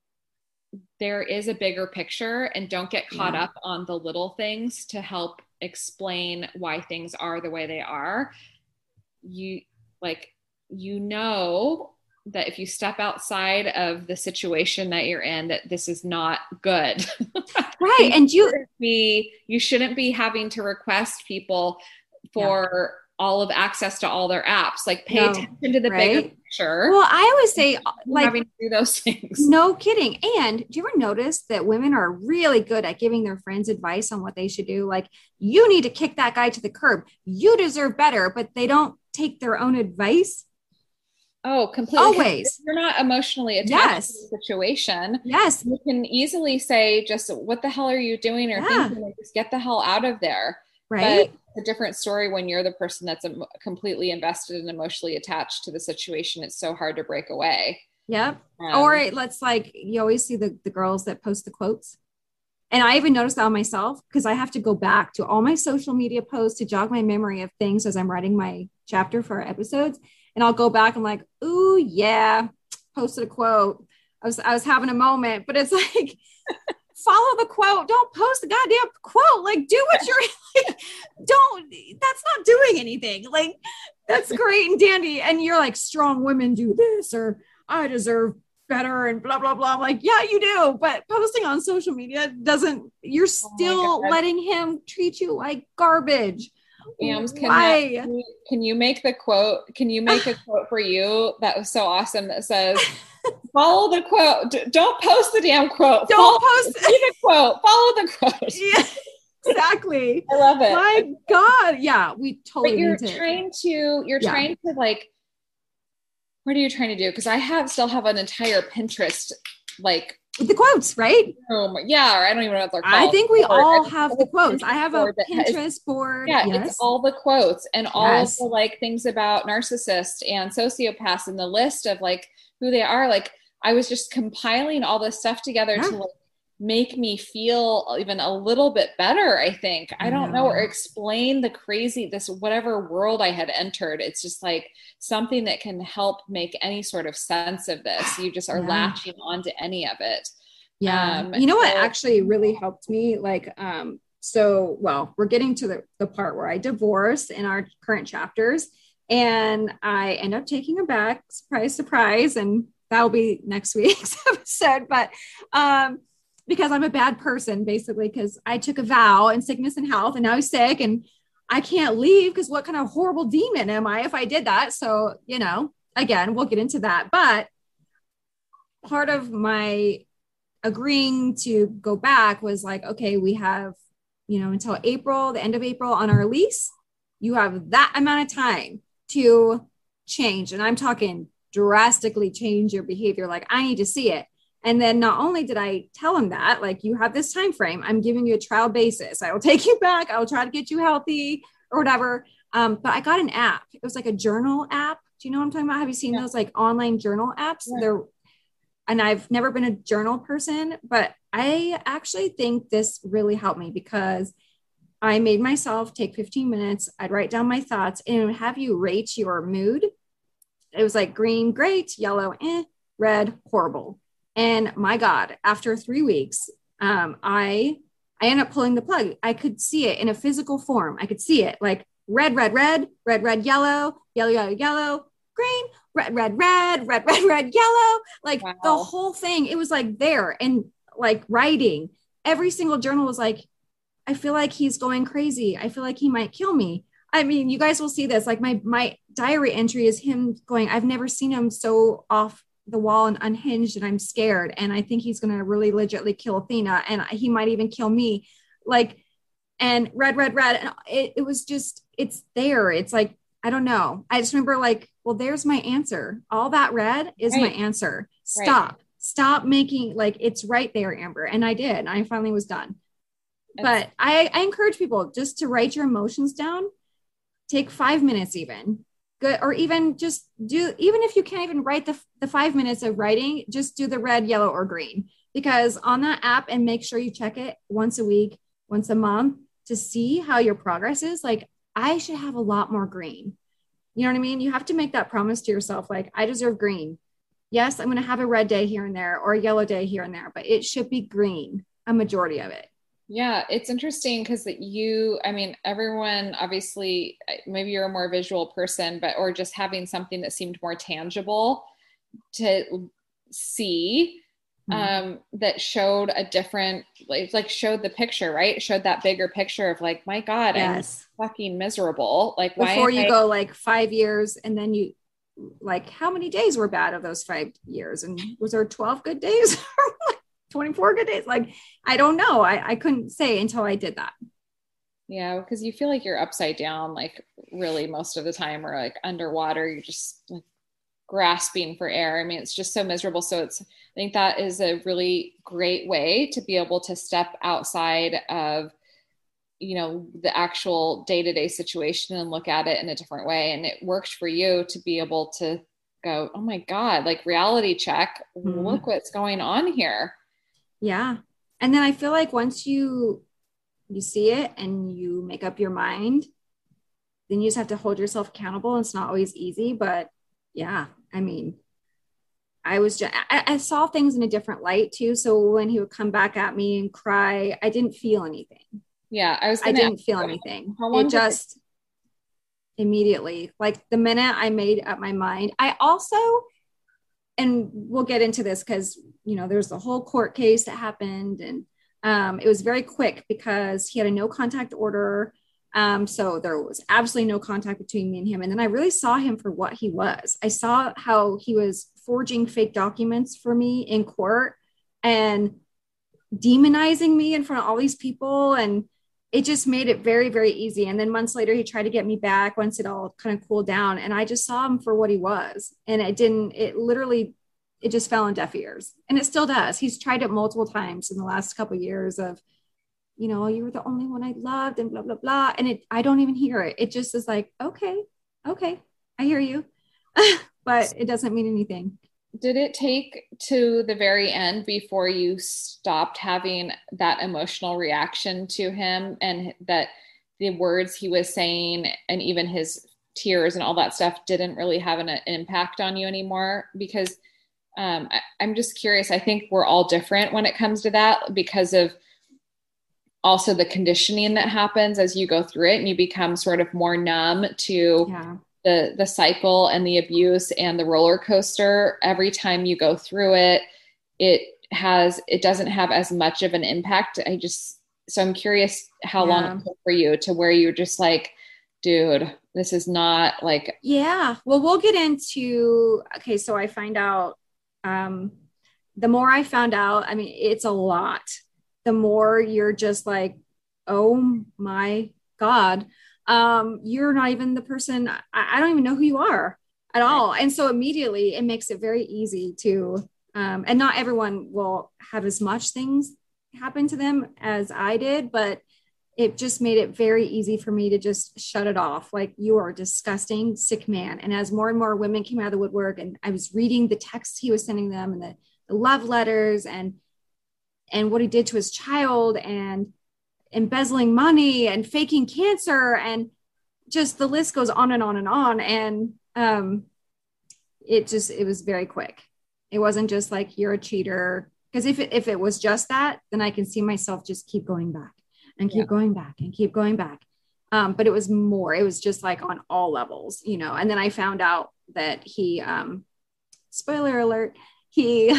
there is a bigger picture, and don't get caught yeah. up on the little things to help explain why things are the way they are. You like, you know, that if you step outside of the situation that you're in, that this is not good. Right. you And you, shouldn't be, you shouldn't be having to request people for yeah. all of access to all their apps. Like pay no, attention to the right? bigger picture. Well, I always say like having to do those things. No kidding. And do you ever notice that women are really good at giving their friends advice on what they should do? Like, you need to kick that guy to the curb. You deserve better, but they don't take their own advice. Oh, completely. Always. If you're not emotionally attached yes. to the situation. Yes. You can easily say, just what the hell are you doing? Or yeah. thinking, just get the hell out of there. Right. But it's a different story when you're the person that's um, completely invested and emotionally attached to the situation. It's so hard to break away. Yep. Um, or let's like, you always see the, the girls that post the quotes. And I even noticed that on myself because I have to go back to all my social media posts to jog my memory of things as I'm writing my chapter for our episodes. And I'll go back and like, ooh, yeah, posted a quote. I was, I was having a moment, but it's like, follow the quote. Don't post the goddamn quote. Like, do what you're like, don't, that's not doing anything. Like, that's great and dandy. And you're like, strong women do this, or I deserve better and blah, blah, blah. I'm like, yeah, you do. But posting on social media doesn't, you're still oh letting him treat you like garbage. Ams, can, that, can, you, can you make the quote? Can you make a quote for you that was so awesome that says, follow the quote. D- don't post the damn quote. Don't follow, post the quote. Follow the quote. Yeah, exactly. I love it. My God. Yeah, we totally. But you're need to. trying to, you're yeah. trying to like, what are you trying to do? Because I have still have an entire Pinterest, like, with the quotes, right? Um, yeah, or I don't even know what they're called. I think we board. all have the quotes. Pinterest I have a Pinterest has, board. Yeah, yes. It's all the quotes and all yes. of the like things about narcissists and sociopaths and the list of like who they are. Like I was just compiling all this stuff together yeah. to like make me feel even a little bit better, I think. I don't know, or explain the crazy, this whatever world I had entered. It's just like something that can help make any sort of sense of this. You just are yeah. latching onto any of it. Yeah. Um, you know what so- actually really helped me? Like, um, so, well, we're getting to the, the part where I divorced in our current chapters, and I end up taking him back, surprise, surprise. And that'll be next week's episode. But, um, because I'm a bad person, basically, because I took a vow in sickness and health, and now he's sick and I can't leave because what kind of horrible demon am I if I did that? So, you know, again, we'll get into that. But part of my agreeing to go back was like, okay, we have, you know, until April, the end of April on our lease, you have that amount of time to change. And I'm talking drastically change your behavior. Like I need to see it. And then not only did I tell him that, like, you have this time frame, I'm giving you a trial basis. I will take you back. I will try to get you healthy or whatever. Um, but I got an app. It was like a journal app. Do you know what I'm talking about? Have you seen yeah. those like online journal apps? Yeah. They're, and I've never been a journal person, but I actually think this really helped me because I made myself take fifteen minutes. I'd write down my thoughts and it would have you rate your mood. It was like green, great, yellow, eh, red, horrible. And my God, after three weeks, um, I, I ended up pulling the plug. I could see it in a physical form. I could see it like red, red, red, red, red, yellow, yellow, yellow, yellow, green, red, red, red, red, red, red, yellow, like wow. the whole thing. It was like there and like writing. Every single journal was like, I feel like he's going crazy. I feel like he might kill me. I mean, you guys will see this. Like my, my diary entry is him going, I've never seen him so off the wall and unhinged, and I'm scared. And I think he's going to really legitimately kill Athena. And he might even kill me. Like, and red, red, red. And it, it was just, it's there. It's like, I don't know. I just remember like, well, there's my answer. All that red is right. my answer. Stop, right. stop making like, it's right there, Amber. And I did. I finally was done. That's- but I, I encourage people just to write your emotions down. Take five minutes even. Good. Or even just do, even if you can't even write the, the five minutes of writing, just do the red, yellow, or green, because on that app, and make sure you check it once a week, once a month to see how your progress is. Like I should have a lot more green. You know what I mean? You have to make that promise to yourself. Like I deserve green. Yes, I'm going to have a red day here and there or a yellow day here and there, but it should be green, a majority of it. Yeah, it's interesting because you, I mean, everyone, obviously, maybe you're a more visual person, but, or just having something that seemed more tangible to see um, that showed a different, like, like showed the picture, right? It showed that bigger picture of like, my God, Yes. I'm fucking miserable. Like, why Before am you I- go like five years and then you like, how many days were bad of those five years? And was there twelve good days? twenty-four good days? Like, I don't know. I, I couldn't say until I did that. Yeah, because you feel like you're upside down, like really most of the time, or like underwater. You're just like grasping for air. I mean, it's just so miserable. So it's, I think that is a really great way to be able to step outside of, you know, the actual day-to-day situation and look at it in a different way. And it worked for you to be able to go, oh my God, like reality check, Mm-hmm. look what's going on here. Yeah. And then I feel like once you, you see it and you make up your mind, then you just have to hold yourself accountable. It's not always easy, but yeah, I mean, I was just, I, I saw things in a different light too. So when he would come back at me and cry, I didn't feel anything. Yeah. I was, I gonna didn't feel ask, anything. how long It just it... immediately, like the minute I made up my mind, I also, and we'll get into this because, you know, there's the whole court case that happened, and um, it was very quick because he had a no contact order. Um, so there was absolutely no contact between me and him. And then I really saw him for what he was. I saw how he was forging fake documents for me in court and demonizing me in front of all these people. And it just made it very, very easy. And then months later, he tried to get me back once it all kind of cooled down. And I just saw him for what he was. And it didn't, it literally, it just fell on deaf ears. And it still does. He's tried it multiple times in the last couple of years of, you know, you were the only one I loved and blah, blah, blah. And it, I don't even hear it. It just is like, okay, okay, I hear you. But it doesn't mean anything. Did it take to the very end before you stopped having that emotional reaction to him, and that the words he was saying and even his tears and all that stuff didn't really have an, an impact on you anymore? Because um, I, I'm just curious. I think we're all different when it comes to that because of also the conditioning that happens as you go through it, and you become sort of more numb to yeah. the, the cycle and the abuse and the roller coaster. Every time you go through it, it has, it doesn't have as much of an impact. I just, so I'm curious how Yeah. long it took for you to where you're just like, dude, this is not like, yeah. Well, we'll get into, okay. So I find out, um, the more I found out, I mean, it's a lot. The more you're just like, oh my God, um, you're not even the person, I, I don't even know who you are at all. And so immediately it makes it very easy to, um, and not everyone will have as much things happen to them as I did, but it just made it very easy for me to just shut it off. Like, you are a disgusting, sick man. And as more and more women came out of the woodwork, and I was reading the texts he was sending them and the, the love letters and and what he did to his child and embezzling money and faking cancer, and just the list goes on and on and on. And um, it just, it was very quick. It wasn't just like, you're a cheater. Because if it, if it was just that, then I can see myself just keep going back and keep yeah. going back and keep going back. Um, but it was more, it was just like on all levels, you know. And then I found out that he, um, spoiler alert, he,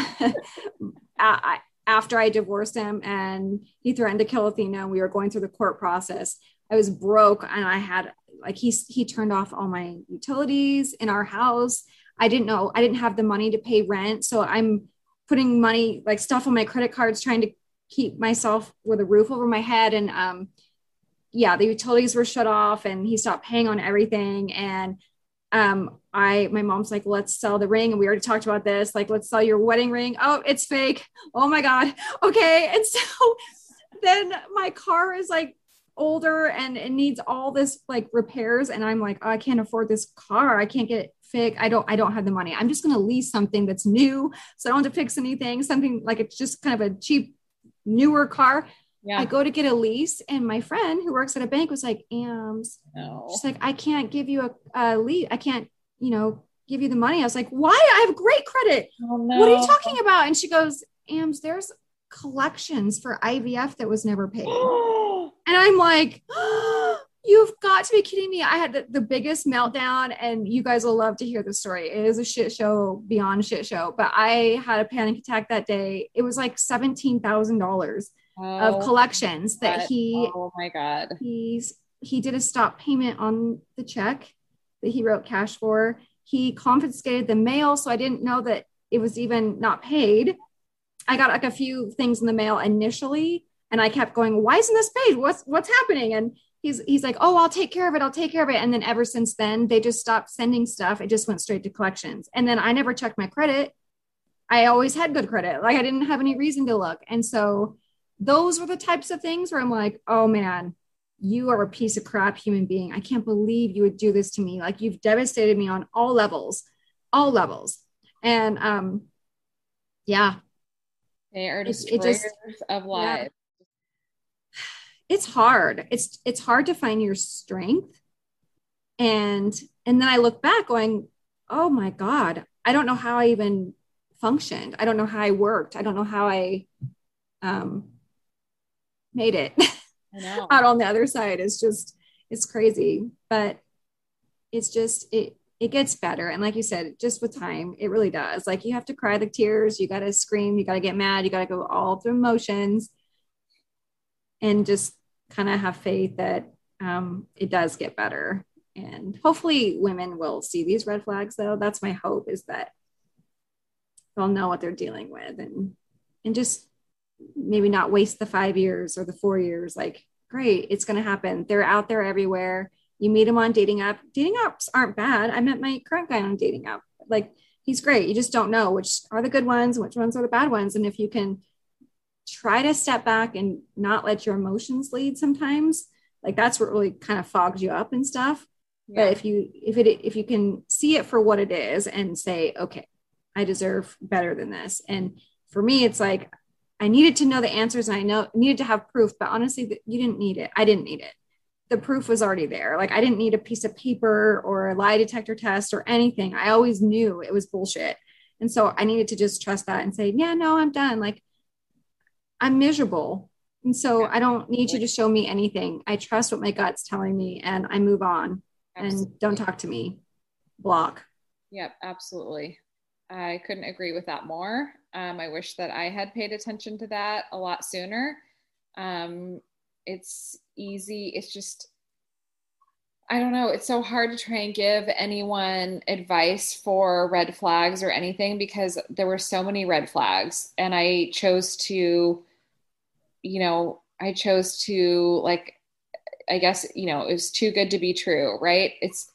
I, after I divorced him and he threatened to kill Athena and we were going through the court process, I was broke, and I had like, he, he turned off all my utilities in our house. I didn't know, I didn't have the money to pay rent. So I'm putting money, like stuff on my credit cards, trying to keep myself with a roof over my head. And um, yeah, the utilities were shut off and he stopped paying on everything. And um, I, my mom's like, let's sell the ring. And we already talked about this. Like, let's sell your wedding ring. Oh, it's fake. Oh my God. Okay. And so then my car is like older and it needs all this like repairs. And I'm like, oh, I can't afford this car. I can't get it fixed. I don't, I don't have the money. I'm just going to lease something that's new. So I don't have to fix anything. Something like, it's just kind of a cheap, newer car. Yeah. I go to get a lease, and my friend who works at a bank was like, Ams, no. She's like, I can't give you a, a lease. I can't, you know, give you the money. I was like, why? I have great credit. Oh, no. What are you talking about? And she goes, Ams, there's collections for I V F that was never paid. And I'm like, oh, You've got to be kidding me. I had the, the biggest meltdown, and you guys will love to hear the story. It is a shit show beyond shit show, but I had a panic attack that day. It was like seventeen thousand dollars Oh, of collections that he, oh my God. he's, he did a stop payment on the check that he wrote cash for. He confiscated the mail. So I didn't know that it was even not paid. I got like a few things in the mail initially, and I kept going, why isn't this paid? What's, what's happening? And he's, he's like, oh, I'll take care of it. I'll take care of it. And then ever since then, they just stopped sending stuff. It just went straight to collections. And then I never checked my credit. I always had good credit. Like I didn't have any reason to look. And so those were the types of things where I'm like, oh man, you are a piece of crap human being. I can't believe you would do this to me. Like you've devastated me on all levels, all levels. And um, yeah. They are It- destroyers it just- of lives. It's hard. It's, it's hard to find your strength. And, and then I look back going, oh my God, I don't know how I even functioned. I don't know how I worked. I don't know how I um, made it I know. out on the other side. It's just, it's crazy, but it's just, it, it gets better. And like you said, just with time, it really does. Like you have to cry the tears, you got to scream, you got to get mad, you got to go all through emotions and just kind of have faith that um, it does get better. And hopefully women will see these red flags though. That's my hope, is that they'll know what they're dealing with and, and just maybe not waste the five years or the four years. Like, great, it's going to happen. They're out there everywhere. You meet them on dating app. Dating apps aren't bad. I met my current guy on a dating app. Like, he's great. You just don't know which are the good ones, which ones are the bad ones. And if you can try to step back and not let your emotions lead sometimes, like that's what really kind of fogs you up and stuff. Yeah. But if you, if it, if you can see it for what it is and say, okay, I deserve better than this. And for me, it's like, I needed to know the answers and I know needed to have proof, but honestly, you didn't need it. I didn't need it. The proof was already there. Like I didn't need a piece of paper or a lie detector test or anything. I always knew it was bullshit. And so I needed to just trust that and say, yeah, no, I'm done. Like I'm miserable. And so I don't need you to show me anything. I trust what my gut's telling me and I move on. Absolutely. And don't talk to me. Block. Yep, absolutely. I couldn't agree with that more. Um, I wish that I had paid attention to that a lot sooner. Um, it's easy. It's just, I don't know. It's so hard to try and give anyone advice for red flags or anything because there were so many red flags and I chose to, you know, I chose to like, I guess, you know, it was too good to be true, right? It's,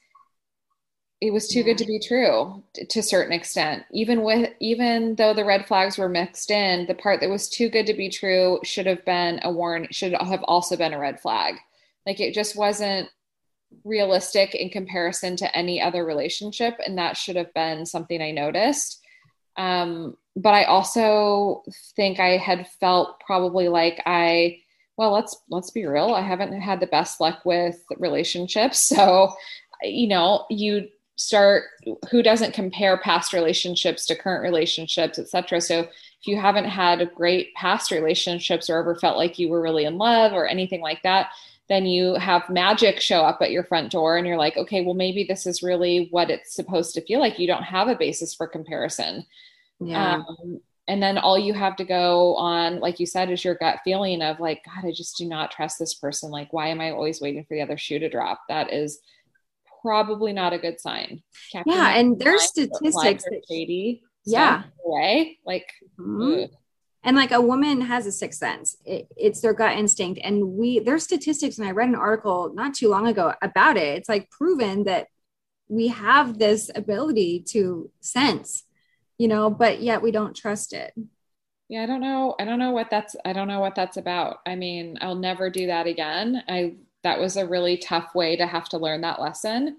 it was too good to be true to, to a certain extent, even with, even though the red flags were mixed in, the part that was too good to be true should have been a warning, should have also been a red flag. Like it just wasn't realistic in comparison to any other relationship. And that should have been something I noticed. Um, but I also think I had felt probably like I, well, let's, let's be real. I haven't had the best luck with relationships. So, you know, you start, who doesn't compare past relationships to current relationships, et cetera. So if you haven't had great past relationships or ever felt like you were really in love or anything like that, then you have magic show up at your front door and you're like, okay, well, maybe this is really what it's supposed to feel like. You don't have a basis for comparison. Yeah. Um, and then all you have to go on, like you said, is your gut feeling of like, God, I just do not trust this person. Like, why am I always waiting for the other shoe to drop? That is probably not a good sign. Captain yeah. And there's line, statistics that shady yeah. way. Like, mm-hmm. And like a woman has a sixth sense. It, it's their gut instinct. And we, there's statistics. And I read an article not too long ago about it. It's like proven that we have this ability to sense, you know, but yet we don't trust it. Yeah. I don't know. I don't know what that's, I don't know what that's about. I mean, I'll never do that again. I, that was a really tough way to have to learn that lesson.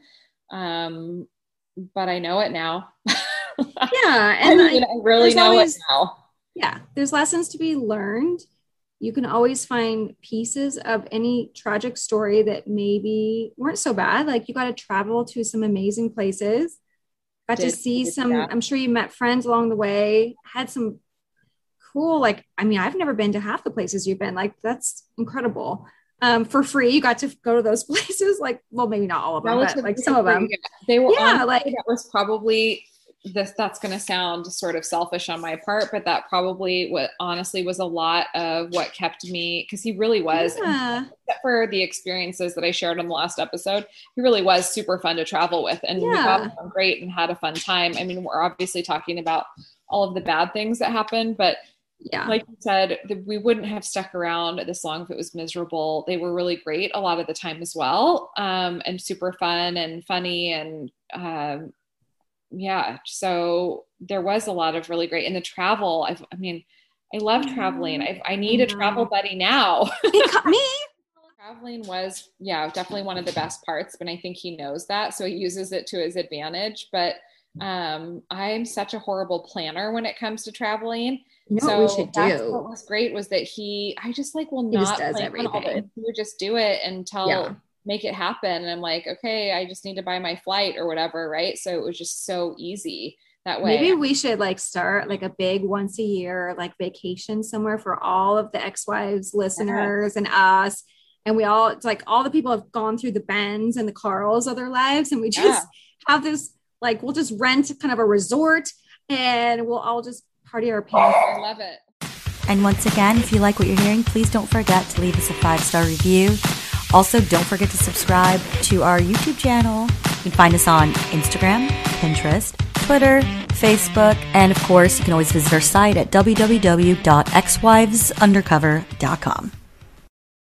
Um, but I know it now. Yeah. And I, mean, I really know always, it now. Yeah. There's lessons to be learned. You can always find pieces of any tragic story that maybe weren't so bad. Like you got to travel to some amazing places, got Did, to see some, yeah. I'm sure you met friends along the way, had some cool, like, I mean, I've never been to half the places you've been. Like, that's incredible. um, for free. You got to go to those places. Like, well, maybe not all of them, but like some of them. They were, yeah, honestly, like that was probably this. That's going to sound sort of selfish on my part, but that probably what honestly was a lot of what kept me, because he really was, yeah. except for the experiences that I shared on the last episode, he really was super fun to travel with, and Yeah. we got along great and had a fun time. I mean, we're obviously talking about all of the bad things that happened, but yeah, like you said, the, we wouldn't have stuck around this long if it was miserable. They were really great a lot of the time as well, um, and super fun and funny, and um, yeah. So there was a lot of really great in the travel. I've, I mean, I love traveling. I, I need a travel buddy now. It cut me. Traveling was, yeah, definitely one of the best parts, but I think he knows that, so he uses it to his advantage. But um, I'm such a horrible planner when it comes to traveling. You know so what we should that's do? what was great was that he, I just like will He just not does plan all of it. everything. He would just do it until Yeah. make it happen. And I'm like, okay, I just need to buy my flight or whatever. Right. So it was just so easy that way. Maybe we should like start like a big once a year like vacation somewhere for all of the ex-wives listeners yeah. and us. And we all, it's like all the people have gone through the Bens and the Carls of their lives. And we just yeah. have this, like, we'll just rent kind of a resort and we'll all just party our pants. I love it. And once again, if you like what you're hearing, please don't forget to leave us a five-star review. Also, don't forget to subscribe to our YouTube channel. You can find us on Instagram, Pinterest, Twitter, Facebook, and of course, you can always visit our site at w w w dot x wives undercover dot com.